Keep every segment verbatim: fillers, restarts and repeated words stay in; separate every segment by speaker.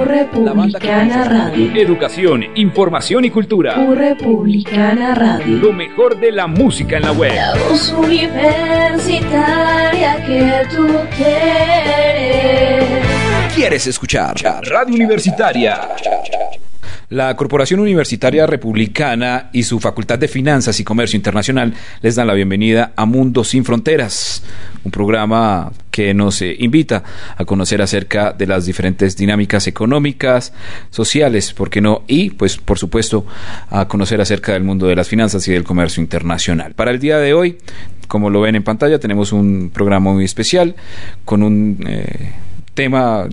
Speaker 1: U Republicana Radio.
Speaker 2: Educación, información y cultura.
Speaker 1: U Republicana Radio.
Speaker 2: Lo mejor de la música en la web.
Speaker 1: La voz universitaria que tú quieres.
Speaker 2: ¿Quieres escuchar? Radio Universitaria. La Corporación Universitaria Republicana y su Facultad de Finanzas y Comercio Internacional les dan la bienvenida a Mundo Sin Fronteras, un programa que nos eh, invita a conocer acerca de las diferentes dinámicas económicas, sociales, ¿por qué no? Y, pues, por supuesto, a conocer acerca del mundo de las finanzas y del comercio internacional. Para el día de hoy, como lo ven en pantalla, tenemos un programa muy especial con un eh, tema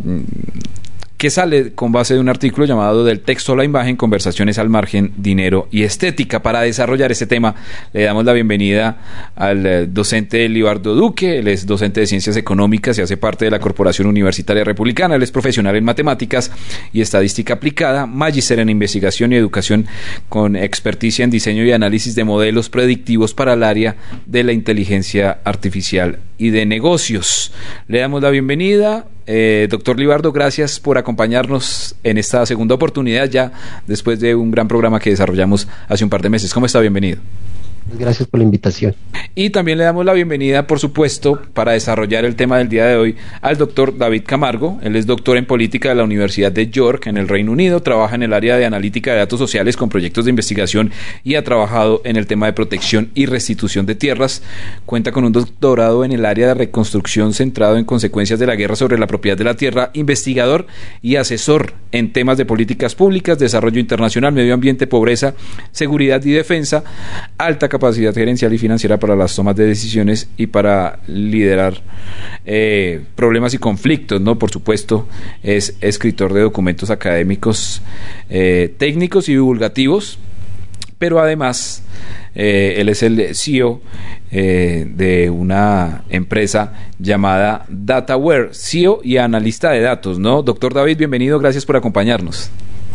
Speaker 2: que sale con base de un artículo llamado Del texto a la imagen, conversaciones al margen, dinero y estética. Para desarrollar este tema le damos la bienvenida al eh, docente Libardo Duque. Él es docente de Ciencias Económicas y hace parte de la Corporación Universitaria Republicana. Él es profesional en Matemáticas y Estadística Aplicada, magíster en Investigación y Educación con experticia en diseño y análisis de modelos predictivos para el área de la inteligencia artificial y de negocios. Le damos la bienvenida. Eh, doctor Libardo, gracias por acompañarnos en esta segunda oportunidad ya después de un gran programa que desarrollamos hace un par de meses. ¿Cómo está? Bienvenido.
Speaker 3: Gracias por la invitación.
Speaker 2: Y también le damos la bienvenida, por supuesto, para desarrollar el tema del día de hoy, al doctor David Camargo. Él es doctor en política de la Universidad de York, en el Reino Unido. Trabaja en el área de analítica de datos sociales con proyectos de investigación y ha trabajado en el tema de protección y restitución de tierras. Cuenta con un doctorado en el área de reconstrucción centrado en consecuencias de la guerra sobre la propiedad de la tierra, investigador y asesor en temas de políticas públicas, desarrollo internacional, medio ambiente, pobreza, seguridad y defensa, alta capacidad gerencial y financiera para las tomas de decisiones y para liderar eh, problemas y conflictos, ¿no? Por supuesto, es escritor de documentos académicos, eh, técnicos y divulgativos, pero además eh, él es el C E O eh, de una empresa llamada DataWare, C E O y analista de datos, ¿no? Doctor David, bienvenido, gracias por acompañarnos.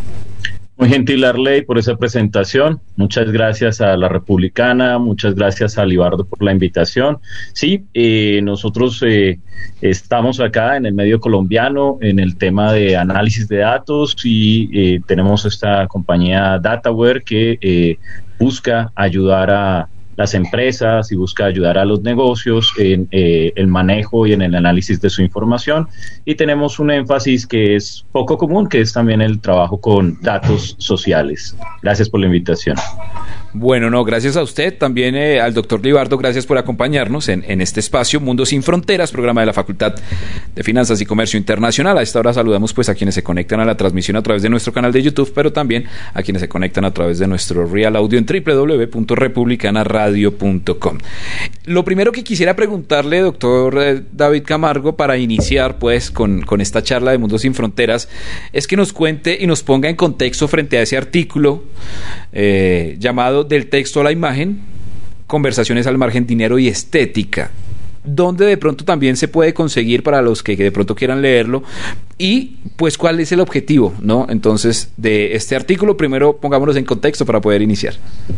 Speaker 4: Muy gentil, Arley, por esa presentación. Muchas gracias a la Republicana, muchas gracias a Libardo por la invitación. Sí, eh, nosotros eh, estamos acá en el medio colombiano en el tema de análisis de datos y eh, tenemos esta compañía DataWare que eh, busca ayudar a las empresas y busca ayudar a los negocios en eh, el manejo y en el análisis de su información, y tenemos un énfasis que es poco común, que es también el trabajo con datos sociales. Gracias por la invitación.
Speaker 2: Bueno, no, gracias a usted, también eh, al doctor Libardo, gracias por acompañarnos en, en este espacio Mundo Sin Fronteras, programa de la Facultad de Finanzas y Comercio Internacional. A esta hora saludamos pues a quienes se conectan a la transmisión a través de nuestro canal de YouTube, pero también a quienes se conectan a través de nuestro Real Audio en doble u doble u doble u punto republicana radio punto com. Lo primero que quisiera preguntarle, doctor eh, David Camargo, para iniciar pues con, con esta charla de Mundo Sin Fronteras, es que nos cuente y nos ponga en contexto frente a ese artículo eh, llamado Del texto a la imagen, conversaciones al margen, dinero y estética, donde de pronto también se puede conseguir para los que, que de pronto quieran leerlo, y pues cuál es el objetivo, ¿no? Entonces, de este artículo, primero pongámonos en contexto para poder iniciar.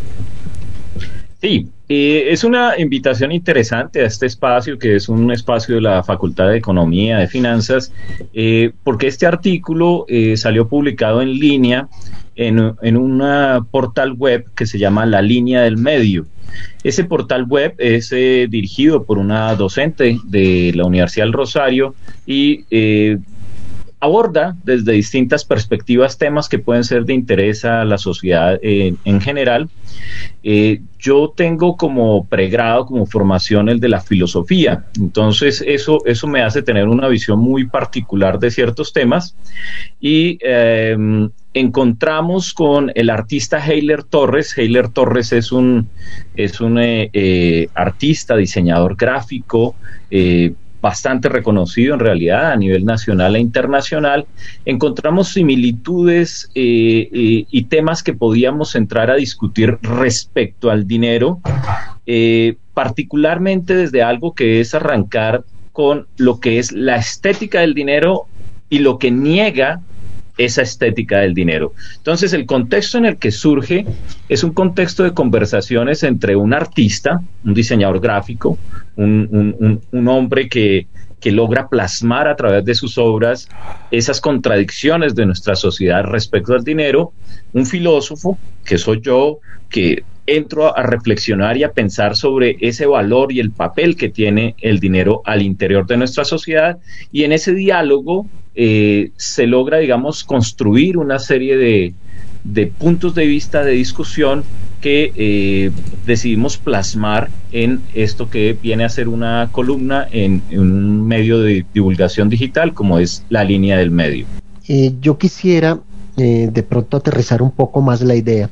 Speaker 4: Sí, eh, es una invitación interesante a este espacio, que es un espacio de la Facultad de Economía, de Finanzas, eh, porque este artículo eh, salió publicado en línea en, en un portal web que se llama La Línea del Medio. Ese portal web es eh, dirigido por una docente de la Universidad del Rosario y eh, aborda desde distintas perspectivas temas que pueden ser de interés a la sociedad eh, en general. Eh, yo tengo como pregrado, como formación, el de la filosofía, entonces eso, eso me hace tener una visión muy particular de ciertos temas, y eh, encontramos con el artista Heiler Torres. Heiler Torres es un, es un eh, eh, artista, diseñador gráfico, eh, bastante reconocido en realidad a nivel nacional e internacional. Encontramos similitudes eh, eh, y temas que podíamos entrar a discutir respecto al dinero, eh, particularmente desde algo que es arrancar con lo que es la estética del dinero y lo que niega esa estética del dinero. Entonces, el contexto en el que surge es un contexto de conversaciones entre un artista, un diseñador gráfico, un, un, un, un hombre que que logra plasmar a través de sus obras esas contradicciones de nuestra sociedad respecto al dinero, un filósofo, que soy yo, que entro a reflexionar y a pensar sobre ese valor y el papel que tiene el dinero al interior de nuestra sociedad, y en ese diálogo eh, se logra, digamos, construir una serie de, de puntos de vista, de discusión, que eh, decidimos plasmar en esto que viene a ser una columna en, en un medio de divulgación digital como es La Línea del Medio.
Speaker 3: Eh, yo quisiera eh, de pronto aterrizar un poco más la idea,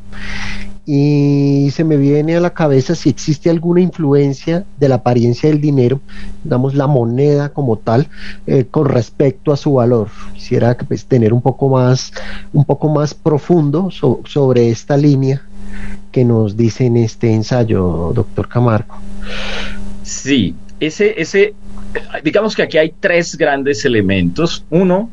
Speaker 3: y se me viene a la cabeza si existe alguna influencia de la apariencia del dinero, digamos la moneda como tal, eh, con respecto a su valor. Quisiera pues, tener un poco más, un poco más profundo so, sobre esta línea que nos dice en este ensayo, doctor Camargo.
Speaker 4: Sí, ese, ese, digamos que aquí hay tres grandes elementos. Uno,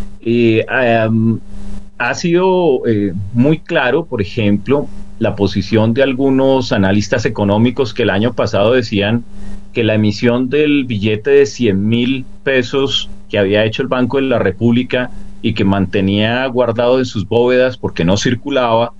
Speaker 4: eh, um, ha sido eh, muy claro, por ejemplo, la posición de algunos analistas económicos que el año pasado decían que la emisión del billete de cien mil pesos que había hecho el Banco de la República y que mantenía guardado en sus bóvedas porque no circulaba,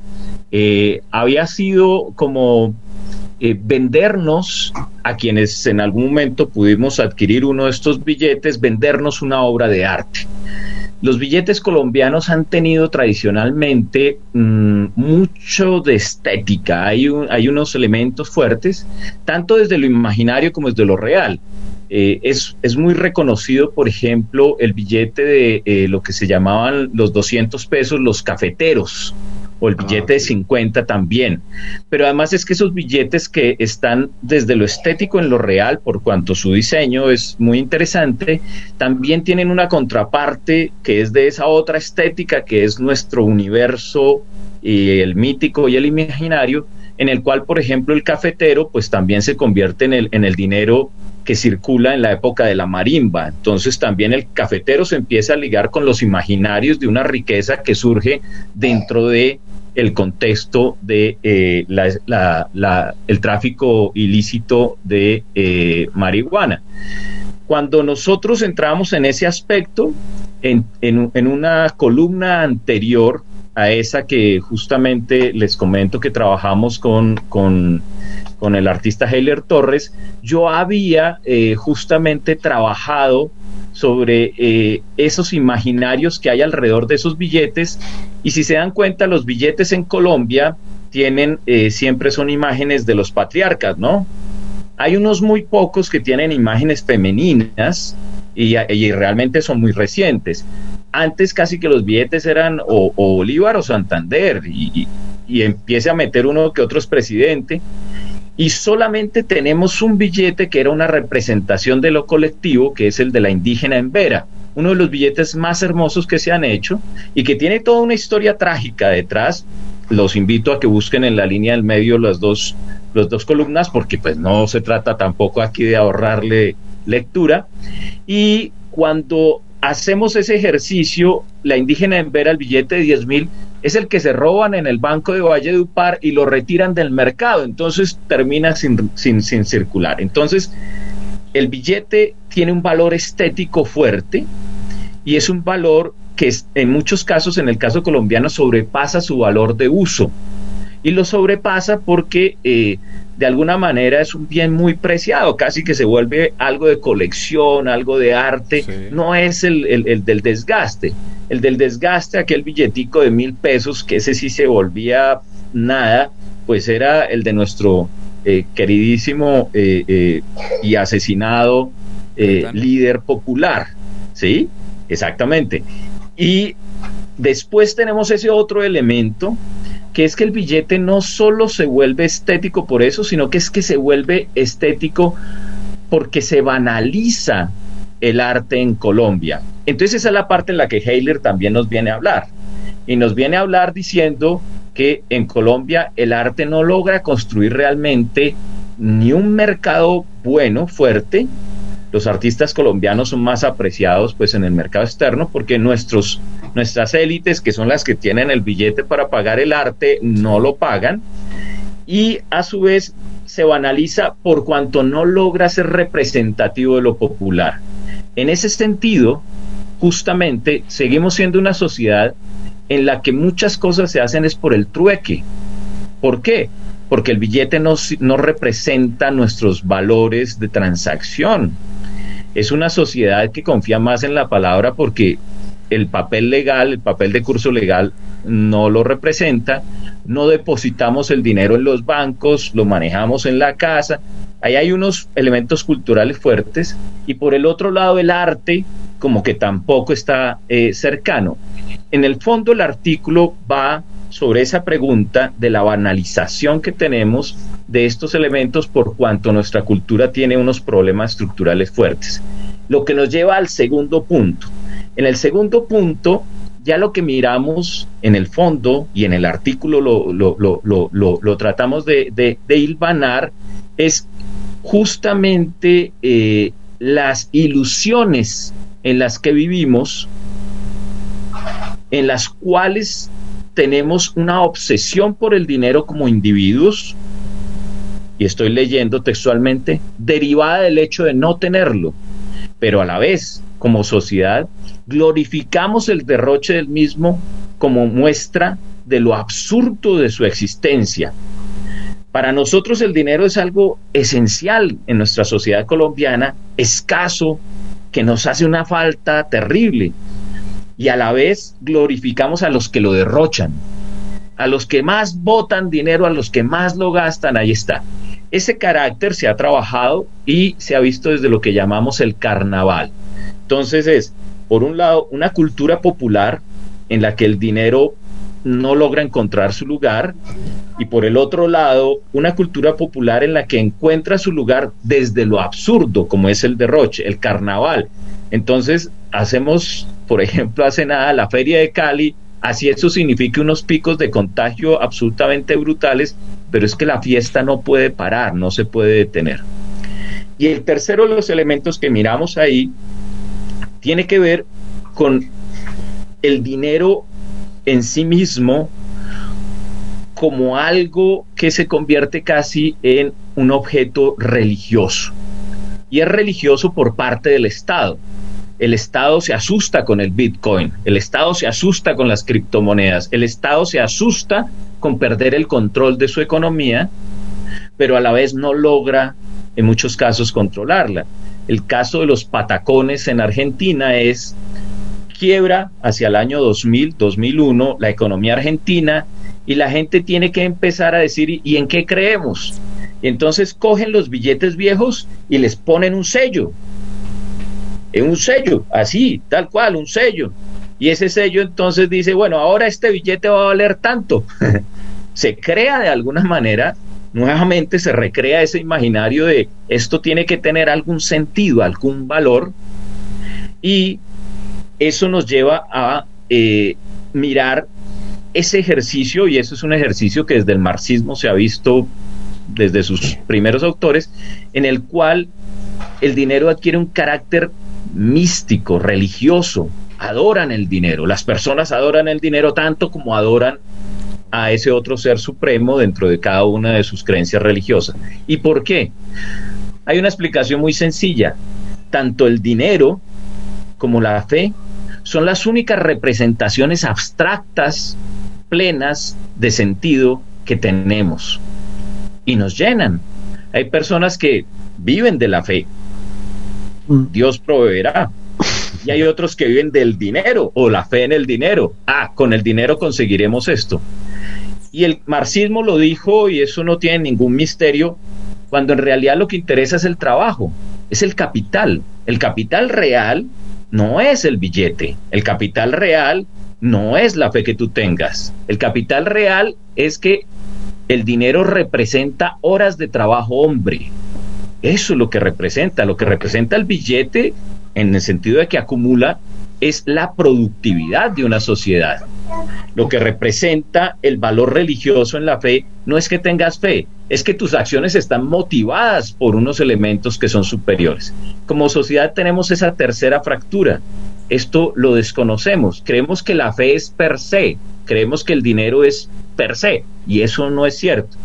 Speaker 4: eh, había sido como eh, vendernos a quienes en algún momento pudimos adquirir uno de estos billetes, vendernos una obra de arte. Los billetes colombianos han tenido tradicionalmente mmm, mucho de estética, hay, un, hay unos elementos fuertes, tanto desde lo imaginario como desde lo real. Eh, es, es muy reconocido, por ejemplo, el billete de eh, lo que se llamaban los doscientos pesos, los cafeteros, o el billete de cincuenta también, pero además es que esos billetes que están desde lo estético en lo real, por cuanto su diseño es muy interesante, también tienen una contraparte que es de esa otra estética que es nuestro universo, y el mítico y el imaginario, en el cual, por ejemplo, el cafetero pues también se convierte en el, en el dinero que circula en la época de la marimba. Entonces también el cafetero se empieza a ligar con los imaginarios de una riqueza que surge dentro de el contexto de eh, la, la, la, el tráfico ilícito de eh, marihuana. Cuando nosotros entramos en ese aspecto, en, en, en una columna anterior a esa que justamente les comento que trabajamos con, con, con el artista Heiler Torres, yo había eh, justamente trabajado sobre eh, esos imaginarios que hay alrededor de esos billetes, y si se dan cuenta, los billetes en Colombia tienen, eh, siempre son imágenes de los patriarcas, ¿no? Hay unos muy pocos que tienen imágenes femeninas y, y realmente son muy recientes. Antes casi que los billetes eran o, o Bolívar o Santander, y, y, y empiece a meter uno que otro es presidente, y solamente tenemos un billete que era una representación de lo colectivo, que es el de la indígena en Vera, uno de los billetes más hermosos que se han hecho y que tiene toda una historia trágica detrás. Los invito a que busquen en La Línea del Medio las dos, las dos columnas, porque pues no se trata tampoco aquí de ahorrarle lectura. Y cuando hacemos ese ejercicio, la indígena en Vera, el billete de diez mil, es el que se roban en el Banco de Valledupar y lo retiran del mercado, entonces termina sin, sin, sin circular. Entonces, el billete tiene un valor estético fuerte y es un valor que es, en muchos casos, en el caso colombiano, sobrepasa su valor de uso. Y lo sobrepasa porque eh, de alguna manera es un bien muy preciado, casi que se vuelve algo de colección, algo de arte. Sí. No es el, el, el del desgaste. El del desgaste, aquel billetico de mil pesos, que ese sí se volvía nada, pues era el de nuestro eh, queridísimo eh, eh, y asesinado eh, líder popular, ¿sí? Exactamente. Y después tenemos ese otro elemento, que es que el billete no solo se vuelve estético por eso, sino que es que se vuelve estético porque se banaliza el arte en Colombia. Entonces esa es la parte en la que Heiler también nos viene a hablar, y nos viene a hablar diciendo que en Colombia el arte no logra construir realmente ni un mercado bueno, fuerte. Los artistas colombianos son más apreciados pues en el mercado externo porque nuestros, nuestras élites, que son las que tienen el billete para pagar el arte, no lo pagan, y a su vez se banaliza por cuanto no logra ser representativo de lo popular. En ese sentido, justamente, seguimos siendo una sociedad en la que muchas cosas se hacen es por el trueque. ¿Por qué? Porque el billete no, no representa nuestros valores de transacción. Es una sociedad que confía más en la palabra porque el papel legal, el papel de curso legal no lo representa. No depositamos el dinero en los bancos, lo manejamos en la casa. Ahí hay unos elementos culturales fuertes. Y por el otro lado, el arte como que tampoco está eh, cercano. En el fondo, el artículo va sobre esa pregunta de la banalización que tenemos de estos elementos por cuanto nuestra cultura tiene unos problemas estructurales fuertes. Lo que nos lleva al segundo punto. En el segundo punto, ya lo que miramos en el fondo y en el artículo lo, lo, lo, lo, lo, lo tratamos de, de, de hilvanar, es justamente eh, las ilusiones en las que vivimos, en las cuales tenemos una obsesión por el dinero como individuos, y estoy leyendo textualmente, derivada del hecho de no tenerlo, pero a la vez, como sociedad, glorificamos el derroche del mismo como muestra de lo absurdo de su existencia. Para nosotros el dinero es algo esencial en nuestra sociedad colombiana, escaso, que nos hace una falta terrible, y a la vez glorificamos a los que lo derrochan, a los que más botan dinero, a los que más lo gastan. Ahí está. Ese carácter se ha trabajado y se ha visto desde lo que llamamos el carnaval. Entonces es, por un lado, una cultura popular en la que el dinero no logra encontrar su lugar, y por el otro lado, una cultura popular en la que encuentra su lugar desde lo absurdo, como es el derroche, el carnaval. Entonces, hacemos, por ejemplo, hace nada la Feria de Cali, así eso significa unos picos de contagio absolutamente brutales, pero es que la fiesta no puede parar, no se puede detener. Y el tercero de los elementos que miramos ahí tiene que ver con el dinero en sí mismo como algo que se convierte casi en un objeto religioso. Y es religioso por parte del Estado. El Estado se asusta con el Bitcoin, el Estado se asusta con las criptomonedas, el Estado se asusta con perder el control de su economía, pero a la vez no logra en muchos casos controlarla. El caso de los patacones en Argentina es quiebra hacia el año dos mil, dos mil uno la economía argentina, y la gente tiene que empezar a decir, ¿y en qué creemos? Y entonces cogen los billetes viejos y les ponen un sello, un sello, así, tal cual, un sello, y ese sello entonces dice, bueno, ahora este billete va a valer tanto. Se crea de alguna manera, nuevamente se recrea ese imaginario de esto tiene que tener algún sentido, algún valor, y eso nos lleva a eh, mirar ese ejercicio, y eso es un ejercicio que desde el marxismo se ha visto desde sus primeros autores, en el cual el dinero adquiere un carácter místico, religioso. Adoran el dinero, las personas adoran el dinero tanto como adoran a ese otro ser supremo dentro de cada una de sus creencias religiosas. ¿Y por qué? Hay una explicación muy sencilla. Tanto el dinero como la fe son las únicas representaciones abstractas, plenas de sentido que tenemos, y nos llenan. Hay personas que viven de la fe, Dios proveerá, y hay otros que viven del dinero o la fe en el dinero. Ah, con el dinero conseguiremos esto. Y el marxismo lo dijo, y eso no tiene ningún misterio, cuando en realidad lo que interesa es el trabajo, es el capital. El capital real no es el billete, el capital real no es la fe que tú tengas. El capital real es que el dinero representa horas de trabajo hombre. Eso es lo que representa. Lo que representa el billete, en el sentido de que acumula, es la productividad de una sociedad. Lo que representa el valor religioso en la fe no es que tengas fe, es que tus acciones están motivadas por unos elementos que son superiores. Como sociedad tenemos esa tercera fractura. Esto lo desconocemos. Creemos que la fe es per se, creemos que el dinero es per se, y eso no es cierto.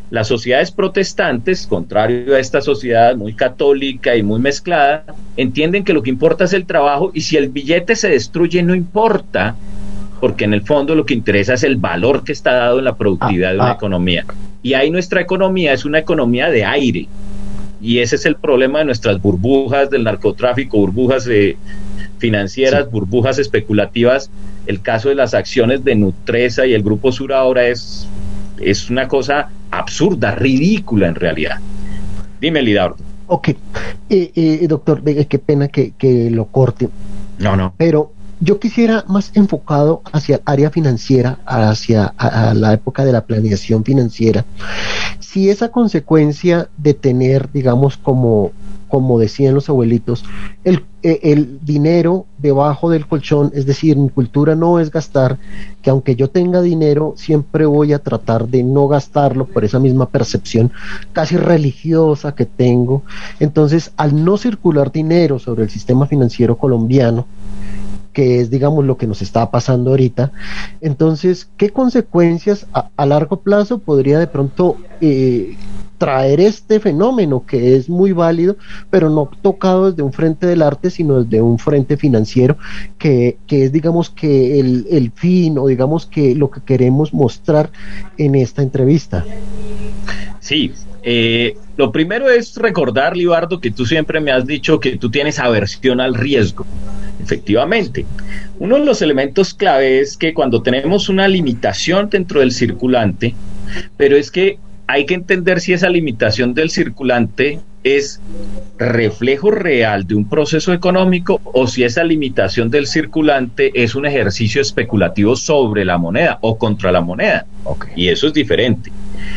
Speaker 4: Las sociedades protestantes, contrario a esta sociedad muy católica y muy mezclada, entienden que lo que importa es el trabajo, y si el billete se destruye no importa, porque en el fondo lo que interesa es el valor que está dado en la productividad ah, de una ah. economía. Y ahí nuestra economía es una economía de aire, y ese es el problema de nuestras burbujas del narcotráfico, burbujas eh, financieras, sí. burbujas especulativas. El caso de las acciones de Nutresa y el Grupo Sur ahora es, es una cosa absurda, ridícula en realidad. Dime, Lidardo.
Speaker 3: Ok, eh, eh, doctor, qué pena que, que lo corte.
Speaker 4: No, no.
Speaker 3: Pero yo quisiera más enfocado hacia el área financiera, hacia a, a la época de la planeación financiera. Si esa consecuencia de tener, digamos, como, como decían los abuelitos, el, el dinero debajo del colchón, es decir, mi cultura no es gastar, que aunque yo tenga dinero, siempre voy a tratar de no gastarlo por esa misma percepción casi religiosa que tengo. Entonces, al no circular dinero sobre el sistema financiero colombiano, que es, digamos, lo que nos está pasando ahorita, entonces, ¿qué consecuencias a, a largo plazo podría de pronto eh, traer este fenómeno que es muy válido, pero no tocado desde un frente del arte, sino desde un frente financiero, que, que es, digamos, que el, el fin, o digamos que lo que queremos mostrar en esta entrevista?
Speaker 4: Sí, eh, lo primero es recordar, Libardo, que tú siempre me has dicho que tú tienes aversión al riesgo. Efectivamente, uno de los elementos clave es que cuando tenemos una limitación dentro del circulante, pero es que hay que entender si esa limitación del circulante es reflejo real de un proceso económico o si esa limitación del circulante es un ejercicio especulativo sobre la moneda o contra la moneda. Okay. Y eso es diferente.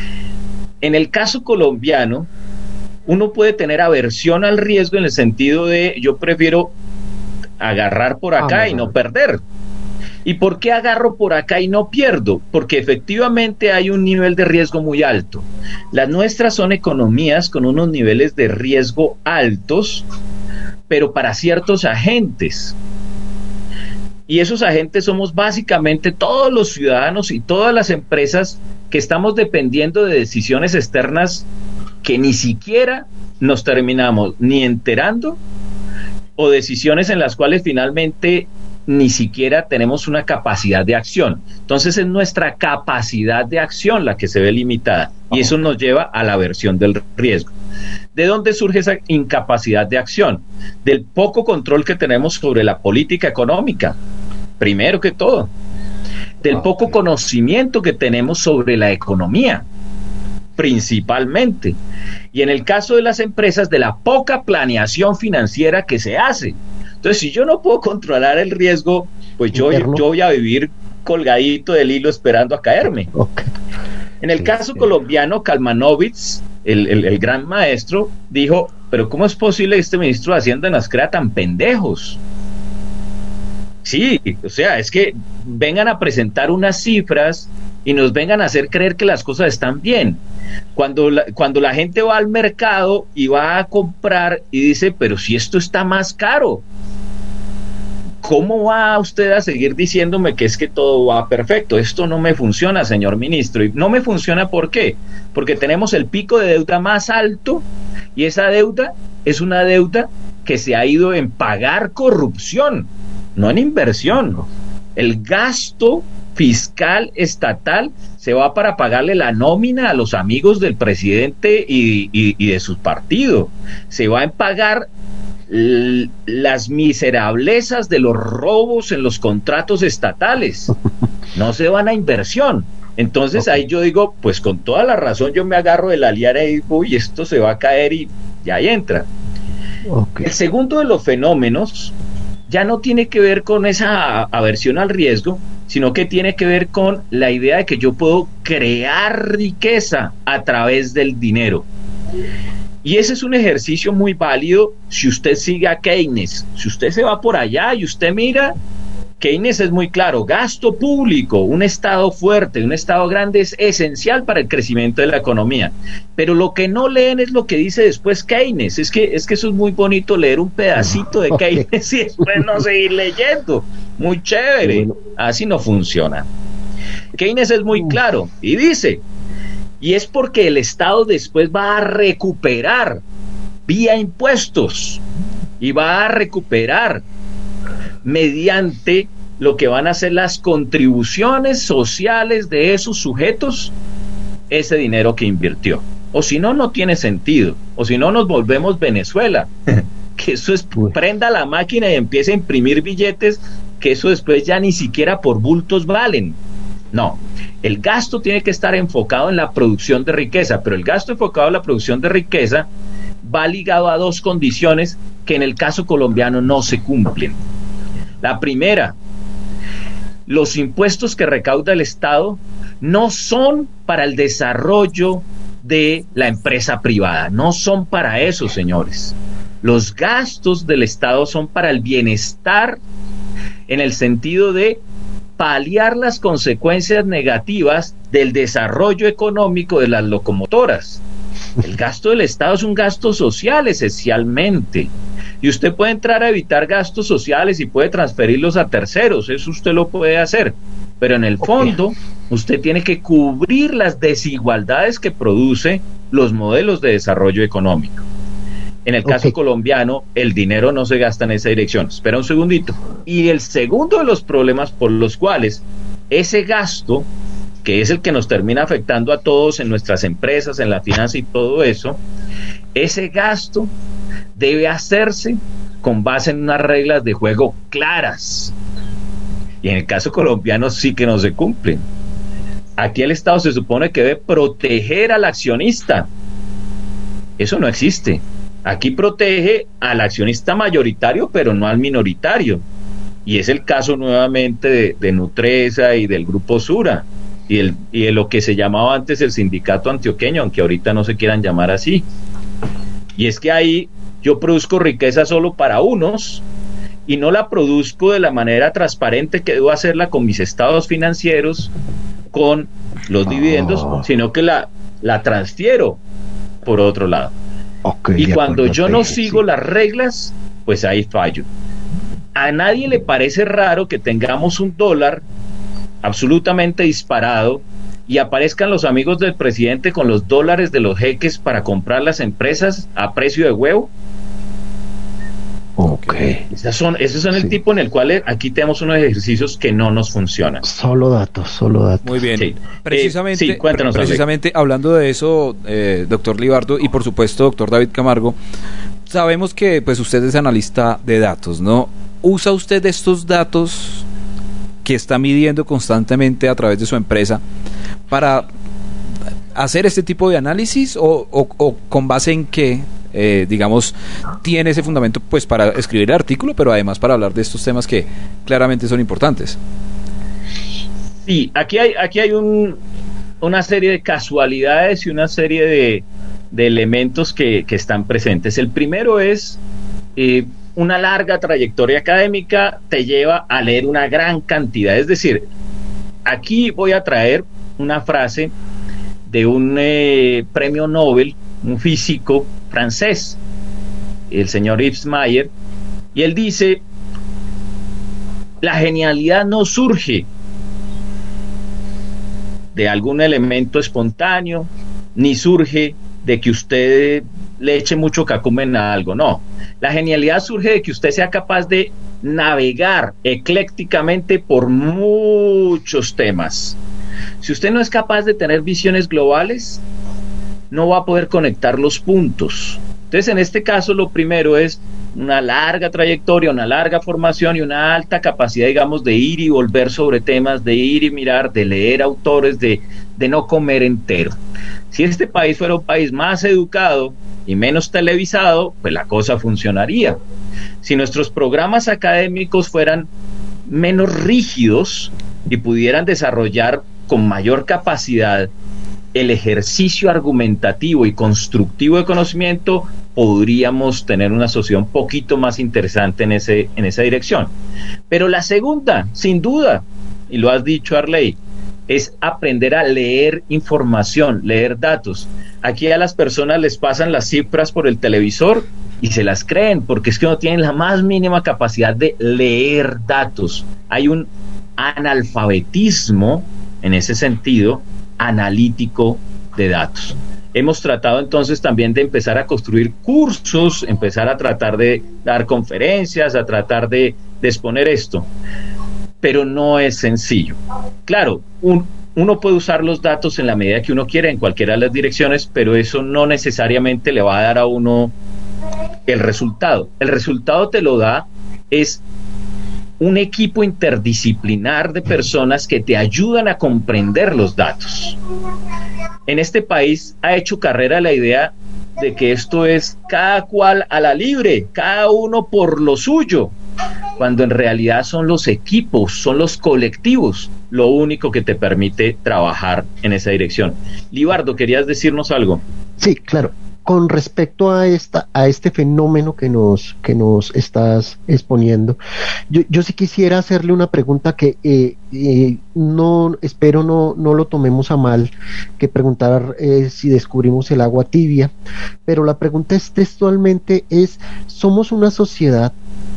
Speaker 4: En el caso colombiano, uno puede tener aversión al riesgo en el sentido de yo prefiero agarrar por acá ah, y no perder. ¿Y por qué agarro por acá y no pierdo? Porque efectivamente hay un nivel de riesgo muy alto. Las nuestras son economías con unos niveles de riesgo altos, pero para ciertos agentes. Y esos agentes somos básicamente todos los ciudadanos y todas las empresas que estamos dependiendo de decisiones externas que ni siquiera nos terminamos ni enterando, o decisiones en las cuales finalmente ni siquiera tenemos una capacidad de acción. Entonces es nuestra capacidad de acción la que se ve limitada, y eso nos lleva a la aversión del riesgo. ¿De dónde surge esa incapacidad de acción? Del poco control que tenemos sobre la política económica, primero que todo. Del poco conocimiento que tenemos sobre la economía, principalmente. Y en el caso de las empresas, de la poca planeación financiera que se hace. Entonces, si yo no puedo controlar el riesgo, pues yo, yo voy a vivir colgadito del hilo esperando a caerme. Okay. En el sí, caso sí. colombiano, Kalmanovitz, el, el, el gran maestro, dijo, pero ¿cómo es posible que este ministro de Hacienda nos crea tan pendejos? Sí, o sea, es que vengan a presentar unas cifras y nos vengan a hacer creer que las cosas están bien. Cuando la, cuando la gente va al mercado y va a comprar y dice, pero si esto está más caro, ¿cómo va usted a seguir diciéndome que es que todo va perfecto? Esto no me funciona, señor ministro. Y no me funciona, ¿por qué? Porque tenemos el pico de deuda más alto, y esa deuda es una deuda que se ha ido en pagar corrupción, no en inversión. El gasto fiscal estatal se va para pagarle la nómina a los amigos del presidente y, y, y de su partido. Se va en pagar l- las miserablezas de los robos en los contratos estatales. No se van a inversión. Entonces okay. ahí yo digo, pues con toda la razón yo me agarro de la liana y digo, uy, esto se va a caer, y ya ahí entra. Okay. El segundo de los fenómenos ya no tiene que ver con esa aversión al riesgo, sino que tiene que ver con la idea de que yo puedo crear riqueza a través del dinero. Y ese es un ejercicio muy válido si usted sigue a Keynes. Si usted se va por allá y usted mira, Keynes es muy claro, gasto público, un Estado fuerte, un Estado grande es esencial para el crecimiento de la economía. Pero lo que no leen es lo que dice después Keynes. Es que, es que eso es muy bonito, leer un pedacito de Keynes y después no seguir leyendo. Muy chévere. Así no funciona. Keynes es muy claro y dice Y es porque el Estado después va a recuperar vía impuestos y va a recuperar mediante lo que van a ser las contribuciones sociales de esos sujetos ese dinero que invirtió. O si no, no tiene sentido. O si no, nos volvemos Venezuela. Que eso es, prenda la máquina y empiece a imprimir billetes, que eso después ya ni siquiera por bultos valen. No, el gasto tiene que estar enfocado en la producción de riqueza, pero el gasto enfocado en la producción de riqueza va ligado a dos condiciones que en el caso colombiano no se cumplen. La primera, los impuestos que recauda el Estado no son para el desarrollo de la empresa privada, no son para eso, señores. Los gastos del Estado son para el bienestar en el sentido de paliar las consecuencias negativas del desarrollo económico de las locomotoras. El gasto del Estado es un gasto social esencialmente, y usted puede entrar a evitar gastos sociales y puede transferirlos a terceros, eso usted lo puede hacer, pero en el fondo okay. usted tiene que cubrir las desigualdades que produce los modelos de desarrollo económico. En el caso okay. colombiano, el dinero no se gasta en esa dirección. Espera un segundito. Y el segundo de los problemas por los cuales ese gasto, que es el que nos termina afectando a todos en nuestras empresas, en la finanza y todo eso, ese gasto debe hacerse con base en unas reglas de juego claras. Y en el caso colombiano sí que no se cumplen. Aquí el Estado se supone que debe proteger al accionista. Eso no existe. Aquí protege al accionista mayoritario, pero no al minoritario. Y es el caso nuevamente de, de Nutresa y del Grupo Sura. Y, el, y de lo que se llamaba antes el sindicato antioqueño, aunque ahorita no se quieran llamar así. Y es que ahí yo produzco riqueza solo para unos y no la produzco de la manera transparente que debo hacerla con mis estados financieros, con los dividendos, oh. sino que la, la transfiero por otro lado. Okay, y cuando yo no sigo sí. las reglas, pues ahí fallo. A nadie le parece raro que tengamos un dólar absolutamente disparado y aparezcan los amigos del presidente con los dólares de los jeques para comprar las empresas a precio de huevo. Ok. Esas son, esos son sí. el tipo en el cual aquí tenemos unos ejercicios que no nos funcionan.
Speaker 3: Solo datos, solo datos.
Speaker 2: Muy bien. Sí. Precisamente,
Speaker 4: eh, sí, cuéntanos,
Speaker 2: precisamente hablando de eso, eh, doctor Libardo, y por supuesto, doctor David Camargo, sabemos que pues usted es analista de datos, ¿no? ¿Usa usted estos datos que está midiendo constantemente a través de su empresa para hacer este tipo de análisis o, o, o con base en qué, eh, digamos, tiene ese fundamento pues para escribir el artículo, pero además para hablar de estos temas que claramente son importantes?
Speaker 4: Sí, aquí hay, aquí hay un, una serie de casualidades y una serie de, de elementos que, que están presentes. El primero es eh, una larga trayectoria académica te lleva a leer una gran cantidad. Es decir, aquí voy a traer una frase de un eh, premio Nobel, un físico francés, el señor Yves Mayer, y él dice: la genialidad no surge de algún elemento espontáneo, ni surge de que usted le eche mucho cacumen a algo, no. La genialidad surge de que usted sea capaz de navegar eclécticamente por muchos temas. Si usted no es capaz de tener visiones globales, no va a poder conectar los puntos. Entonces, en este caso, lo primero es una larga trayectoria, una larga formación y una alta capacidad, digamos, de ir y volver sobre temas, de ir y mirar, de leer autores, de, de no comer entero. Si este país fuera un país más educado y menos televisado, pues la cosa funcionaría. Si nuestros programas académicos fueran menos rígidos y pudieran desarrollar con mayor capacidad el ejercicio argumentativo y constructivo de conocimiento, podríamos tener una sociedad un poquito más interesante en ese, en esa dirección. Pero la segunda, sin duda, y lo has dicho, Arley, es aprender a leer información, leer datos. Aquí a las personas les pasan las cifras por el televisor y se las creen, porque es que no tienen la más mínima capacidad de leer datos. Hay un analfabetismo, en ese sentido, analítico de datos. Hemos tratado entonces también de empezar a construir cursos, empezar a tratar de dar conferencias, a tratar de, de exponer esto, pero no es sencillo. Claro, un, uno puede usar los datos en la medida que uno quiera en cualquiera de las direcciones, pero eso no necesariamente le va a dar a uno el resultado. El resultado te lo da es un equipo interdisciplinar de personas que te ayudan a comprender los datos. En este país ha hecho carrera la idea de que esto es cada cual a la libre, cada uno por lo suyo, cuando en realidad son los equipos, son los colectivos, lo único que te permite trabajar en esa dirección. Libardo, ¿querías decirnos algo?
Speaker 3: Sí, claro. Con respecto a esta, a este fenómeno que nos, que nos estás exponiendo, yo, yo sí quisiera hacerle una pregunta que eh, eh, no, espero no, no lo tomemos a mal, que preguntar eh, si descubrimos el agua tibia, pero la pregunta es textualmente es, ¿somos una sociedad,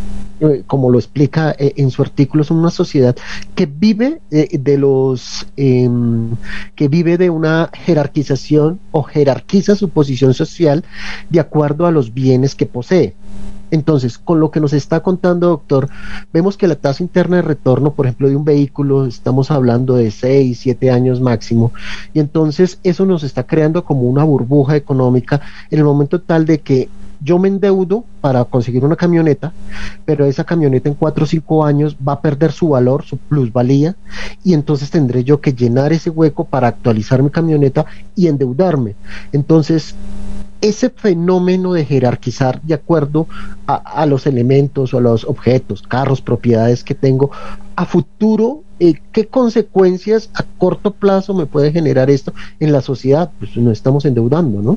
Speaker 3: como lo explica eh, en su artículo, es una sociedad que vive eh, de los eh, que vive de una jerarquización o jerarquiza su posición social de acuerdo a los bienes que posee? Entonces, con lo que nos está contando, doctor, vemos que la tasa interna de retorno, por ejemplo, de un vehículo, estamos hablando de seis, siete años máximo, y entonces eso nos está creando como una burbuja económica en el momento tal de que yo me endeudo para conseguir una camioneta, pero esa camioneta en cuatro o cinco años va a perder su valor, su plusvalía, y entonces tendré yo que llenar ese hueco para actualizar mi camioneta y endeudarme. Entonces, ese fenómeno de jerarquizar de acuerdo a, a los elementos o a los objetos, carros, propiedades que tengo, a futuro, eh, ¿qué consecuencias a corto plazo me puede generar esto en la sociedad? Pues nos estamos endeudando, ¿no?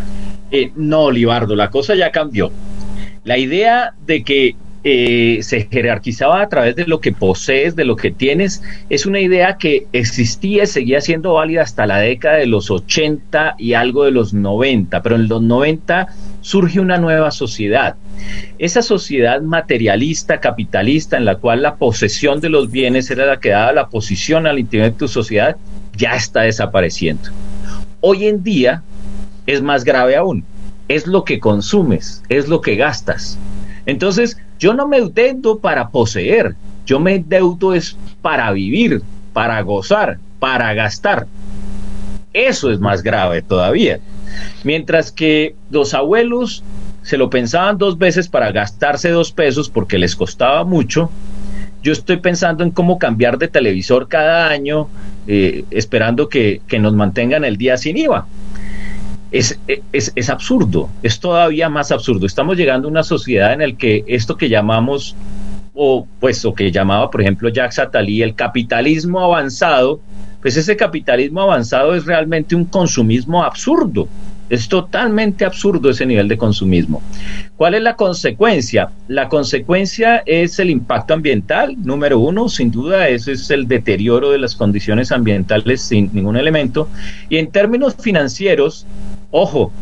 Speaker 4: Eh, no, Libardo, la cosa ya cambió. La idea de que eh, se jerarquizaba a través de lo que posees, de lo que tienes, es una idea que existía y seguía siendo válida hasta la década de los ochenta y algo de los noventa, pero en los noventa surge una nueva sociedad. Esa sociedad materialista, capitalista, en la cual la posesión de los bienes era la que daba la posición al interior de tu sociedad, ya está desapareciendo. Hoy en día es más grave aún, es lo que consumes, es lo que gastas. Entonces, yo no me endeudo para poseer, yo me endeudo es para vivir, para gozar, para gastar. Eso es más grave todavía. Mientras que los abuelos se lo pensaban dos veces para gastarse dos pesos porque les costaba mucho, yo estoy pensando en cómo cambiar de televisor cada año, eh, esperando que, que nos mantengan el día sin I V A. Es, es, es absurdo, es todavía más absurdo. Estamos llegando a una sociedad en la que esto que llamamos, o pues, o que llamaba, por ejemplo, Jacques Attali, el capitalismo avanzado, pues ese capitalismo avanzado es realmente un consumismo absurdo. Es totalmente absurdo ese nivel de consumismo. ¿Cuál es la consecuencia? La consecuencia es el impacto ambiental, número uno, sin duda, ese es el deterioro de las condiciones ambientales sin ningún elemento. Y en términos financieros, ojo,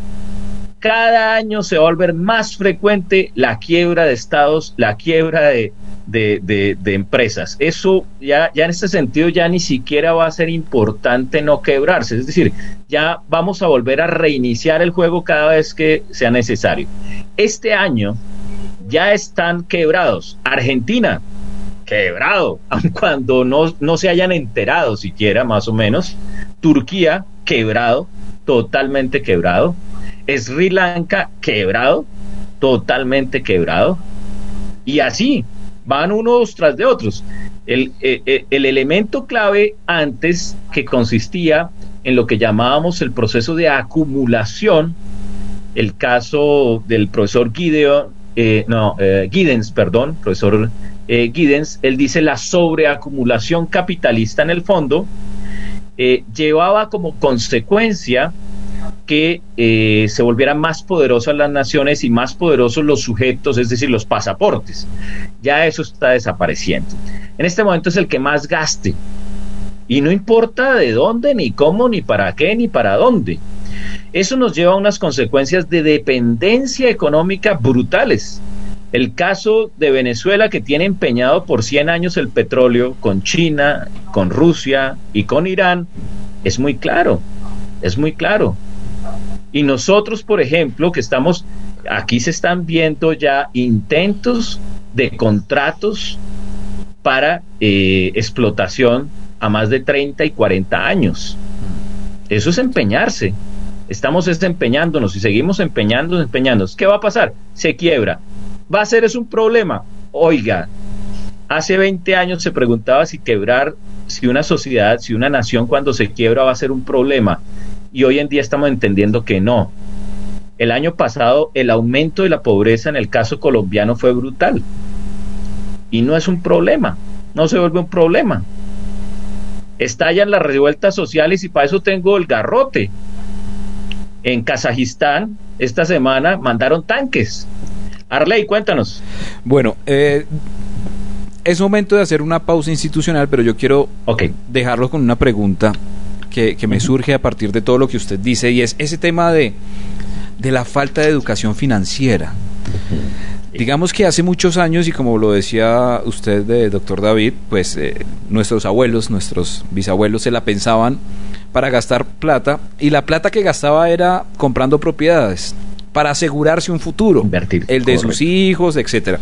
Speaker 4: cada año se va a volver más frecuente la quiebra de estados, la quiebra de, de, de, de empresas. Eso ya, ya en este sentido ya ni siquiera va a ser importante no quebrarse. Es decir, ya vamos a volver a reiniciar el juego cada vez que sea necesario. Este año ya están quebrados. Argentina, quebrado, aun cuando no, no se hayan enterado siquiera, más o menos. Turquía, quebrado, totalmente quebrado. Sri Lanka, quebrado, totalmente quebrado, y así van unos tras de otros. El, el, el elemento clave antes, que consistía en lo que llamábamos el proceso de acumulación, el caso del profesor Gideon, eh, no, eh, Giddens, perdón, profesor eh, Giddens, él dice la sobreacumulación capitalista en el fondo eh, llevaba como consecuencia que eh, se volvieran más poderosas las naciones y más poderosos los sujetos, es decir, los pasaportes. Ya eso está desapareciendo. En este momento es el que más gaste, y no importa de dónde, ni cómo, ni para qué, ni para dónde. Eso nos lleva a unas consecuencias de dependencia económica brutales. El caso de Venezuela, que tiene empeñado por cien años el petróleo con China, con Rusia y con Irán, es muy claro. es muy claro. Y nosotros, por ejemplo, que estamos, aquí se están viendo ya intentos de contratos para eh, explotación a más de treinta y cuarenta años. Eso es empeñarse. Estamos desempeñándonos y seguimos empeñándonos, empeñándonos. ¿Qué va a pasar? Se quiebra. ¿Va a ser eso un problema? Oiga, hace veinte años se preguntaba si quebrar, si una sociedad, si una nación cuando se quiebra va a ser un problema. Y hoy en día estamos entendiendo que no. El año pasado el aumento de la pobreza en el caso colombiano fue brutal. Y no es un problema, no se vuelve un problema. Estallan las revueltas sociales y para eso tengo el garrote. En Kazajistán, esta semana, mandaron tanques. Arley, cuéntanos.
Speaker 2: Bueno, eh, es momento de hacer una pausa institucional, pero yo quiero okay. dejarlo con una pregunta que, que me uh-huh. surge a partir de todo lo que usted dice, y es ese tema de, de la falta de educación financiera. Uh-huh. Digamos que hace muchos años, y como lo decía usted, de doctor David, pues eh, nuestros abuelos, nuestros bisabuelos se la pensaban para gastar plata, y la plata que gastaba era comprando propiedades para asegurarse un futuro,
Speaker 4: invertir,
Speaker 2: el de correcto. Sus hijos, etcétera.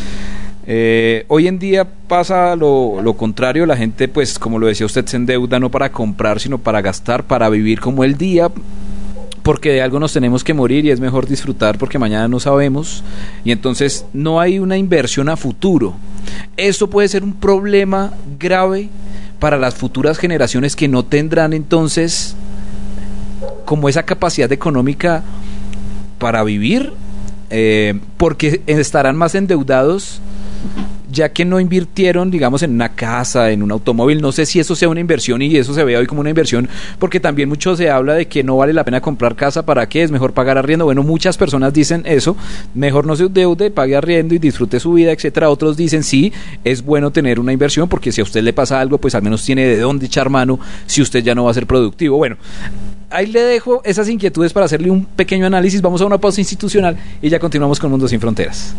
Speaker 2: Eh, hoy en día pasa lo, lo contrario. La gente, pues como lo decía usted, se endeuda no para comprar, sino para gastar, para vivir como el día, porque de algo nos tenemos que morir y es mejor disfrutar porque mañana no sabemos, y entonces no hay una inversión a futuro. Esto puede ser un problema grave para las futuras generaciones, que no tendrán entonces como esa capacidad económica para vivir, eh, porque estarán más endeudados, ya que no invirtieron, digamos, en una casa, en un automóvil. No sé si eso sea una inversión, y eso se ve hoy como una inversión, porque también mucho se habla de que no vale la pena comprar casa, ¿para qué? Es mejor pagar arriendo. Bueno, muchas personas dicen eso, mejor no se endeude, pague arriendo y disfrute su vida, etcétera. Otros dicen sí, es bueno tener una inversión, porque si a usted le pasa algo, pues al menos tiene de dónde echar mano si usted ya no va a ser productivo. Bueno, ahí le dejo esas inquietudes para hacerle un pequeño análisis. Vamos a una pausa institucional y ya continuamos con Mundo Sin Fronteras.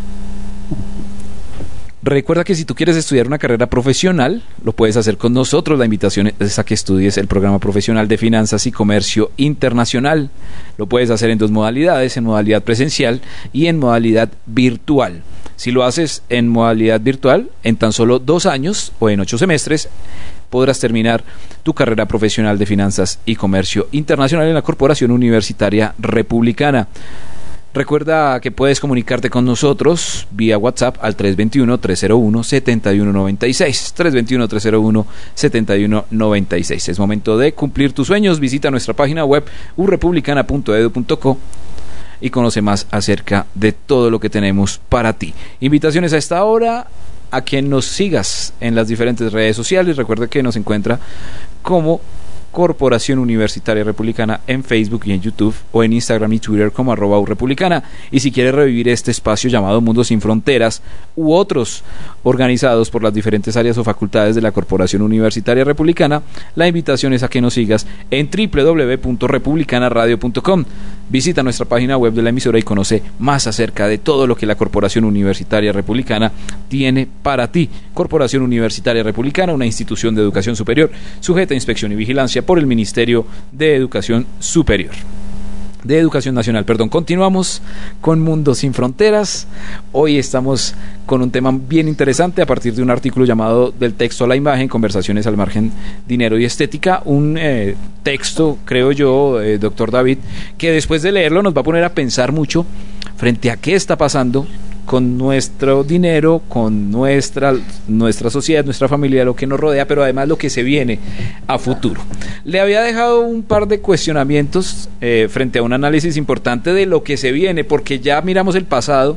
Speaker 2: Recuerda que si tú quieres estudiar una carrera profesional, lo puedes hacer con nosotros. La invitación es a que estudies el programa profesional de Finanzas y Comercio Internacional. Lo puedes hacer en dos modalidades, en modalidad presencial y en modalidad virtual. Si lo haces en modalidad virtual, en tan solo dos años o en ocho semestres, podrás terminar tu carrera profesional de Finanzas y Comercio Internacional en la Corporación Universitaria Republicana. Recuerda que puedes comunicarte con nosotros vía WhatsApp al tres dos uno, tres cero uno, siete uno nueve seis, tres dos uno, tres cero uno, siete uno nueve seis. Es momento de cumplir tus sueños. Visita nuestra página web u republicana punto edu punto co y conoce más acerca de todo lo que tenemos para ti. Invitaciones a esta hora a que nos sigas en las diferentes redes sociales. Recuerda que nos encuentra como Corporación Universitaria Republicana en Facebook y en YouTube, o en Instagram y Twitter como arroba urepublicana. Y si quieres revivir este espacio llamado Mundo Sin Fronteras u otros organizados por las diferentes áreas o facultades de la Corporación Universitaria Republicana, la invitación es a que nos sigas en doble u doble u doble u punto republicana radio punto com. Visita nuestra página web de la emisora y conoce más acerca de todo lo que la Corporación Universitaria Republicana tiene para ti. Corporación Universitaria Republicana, una institución de educación superior sujeta a inspección y vigilancia por el Ministerio de Educación Superior. De Educación Nacional, perdón. Continuamos con Mundo Sin Fronteras. Hoy estamos con un tema bien interesante a partir de un artículo llamado Del texto a la imagen, conversaciones al margen, dinero y estética. Un eh, texto, creo yo, eh, doctor David, que después de leerlo nos va a poner a pensar mucho frente a qué está pasando con nuestro dinero, con nuestra, nuestra sociedad, nuestra familia, lo que nos rodea, pero además lo que se viene a futuro. Le había dejado un par de cuestionamientos eh, frente a un análisis importante de lo que se viene, porque ya miramos el pasado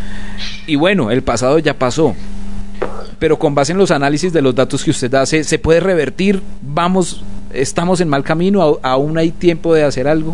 Speaker 2: y bueno, el pasado ya pasó, pero con base en los análisis de los datos que usted hace, ¿se puede revertir? Vamos, estamos en mal camino, aún hay tiempo de hacer algo.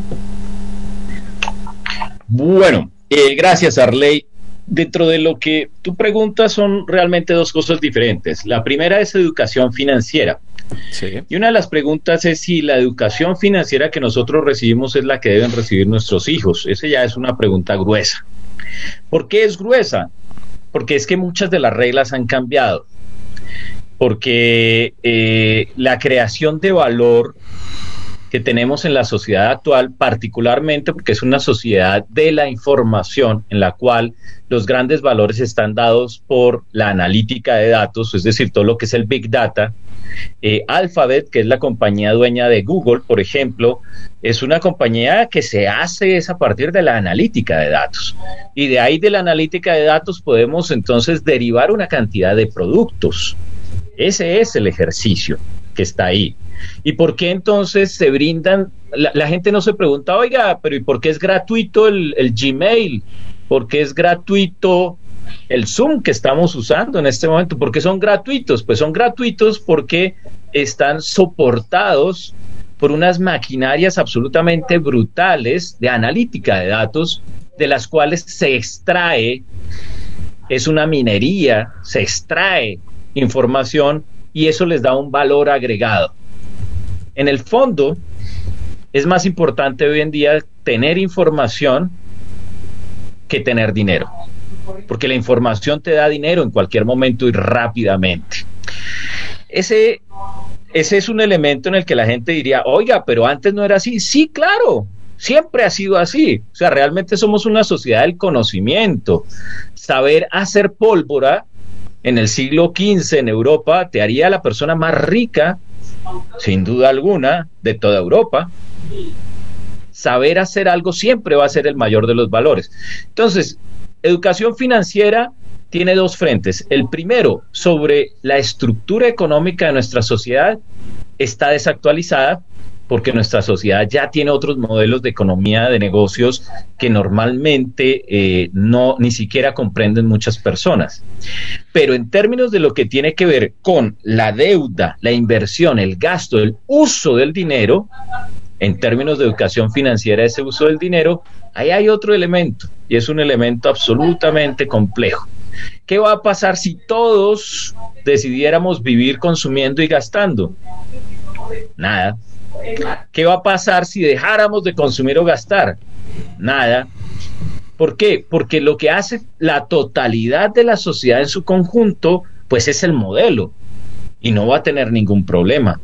Speaker 4: Bueno, eh, gracias, Arley. Dentro de lo que tú preguntas son realmente dos cosas diferentes. La primera es educación financiera. Sí. Y una de las preguntas es si la educación financiera que nosotros recibimos es la que deben recibir nuestros hijos. Esa ya es una pregunta gruesa. ¿Por qué es gruesa? Porque es que muchas de las reglas han cambiado. Porque eh, la creación de valor que tenemos en la sociedad actual, particularmente porque es una sociedad de la información en la cual los grandes valores están dados por la analítica de datos, es decir, todo lo que es el Big Data. Eh, Alphabet, que es la compañía dueña de Google, por ejemplo, es una compañía que se hace es a partir de la analítica de datos. Y de ahí de la analítica de datos podemos entonces derivar una cantidad de productos. Ese es el ejercicio que está ahí. ¿Y por qué entonces se brindan? La, la gente no se pregunta, oiga, pero ¿y por qué es gratuito el, el Gmail? ¿Por qué es gratuito el Zoom que estamos usando en este momento? ¿Por qué son gratuitos? Pues son gratuitos porque están soportados por unas maquinarias absolutamente brutales de analítica de datos, de las cuales se extrae, es una minería, se extrae información y eso les da un valor agregado. En el fondo, es más importante hoy en día tener información que tener dinero, porque la información te da dinero en cualquier momento y rápidamente. Ese, ese es un elemento en el que la gente diría, oiga, pero antes no era así. Sí, claro, siempre ha sido así. O sea, realmente somos una sociedad del conocimiento. Saber hacer pólvora en el siglo quince en Europa te haría la persona más rica, sin duda alguna, de toda Europa. Saber hacer algo siempre va a ser el mayor de los valores. Entonces, educación financiera tiene dos frentes. El primero, sobre la estructura económica de nuestra sociedad, está desactualizada porque nuestra sociedad ya tiene otros modelos de economía, de negocios que normalmente eh, no ni siquiera comprenden muchas personas. Pero en términos de lo que tiene que ver con la deuda, la inversión, el gasto, el uso del dinero, en términos de educación financiera, ese uso del dinero, ahí hay otro elemento, y es un elemento absolutamente complejo. ¿Qué va a pasar si todos decidiéramos vivir consumiendo y gastando? Nada. ¿Qué va a pasar si dejáramos de consumir o gastar? Nada. ¿Por qué? Porque lo que hace la totalidad de la sociedad en su conjunto, pues es el modelo, y no va a tener ningún problema.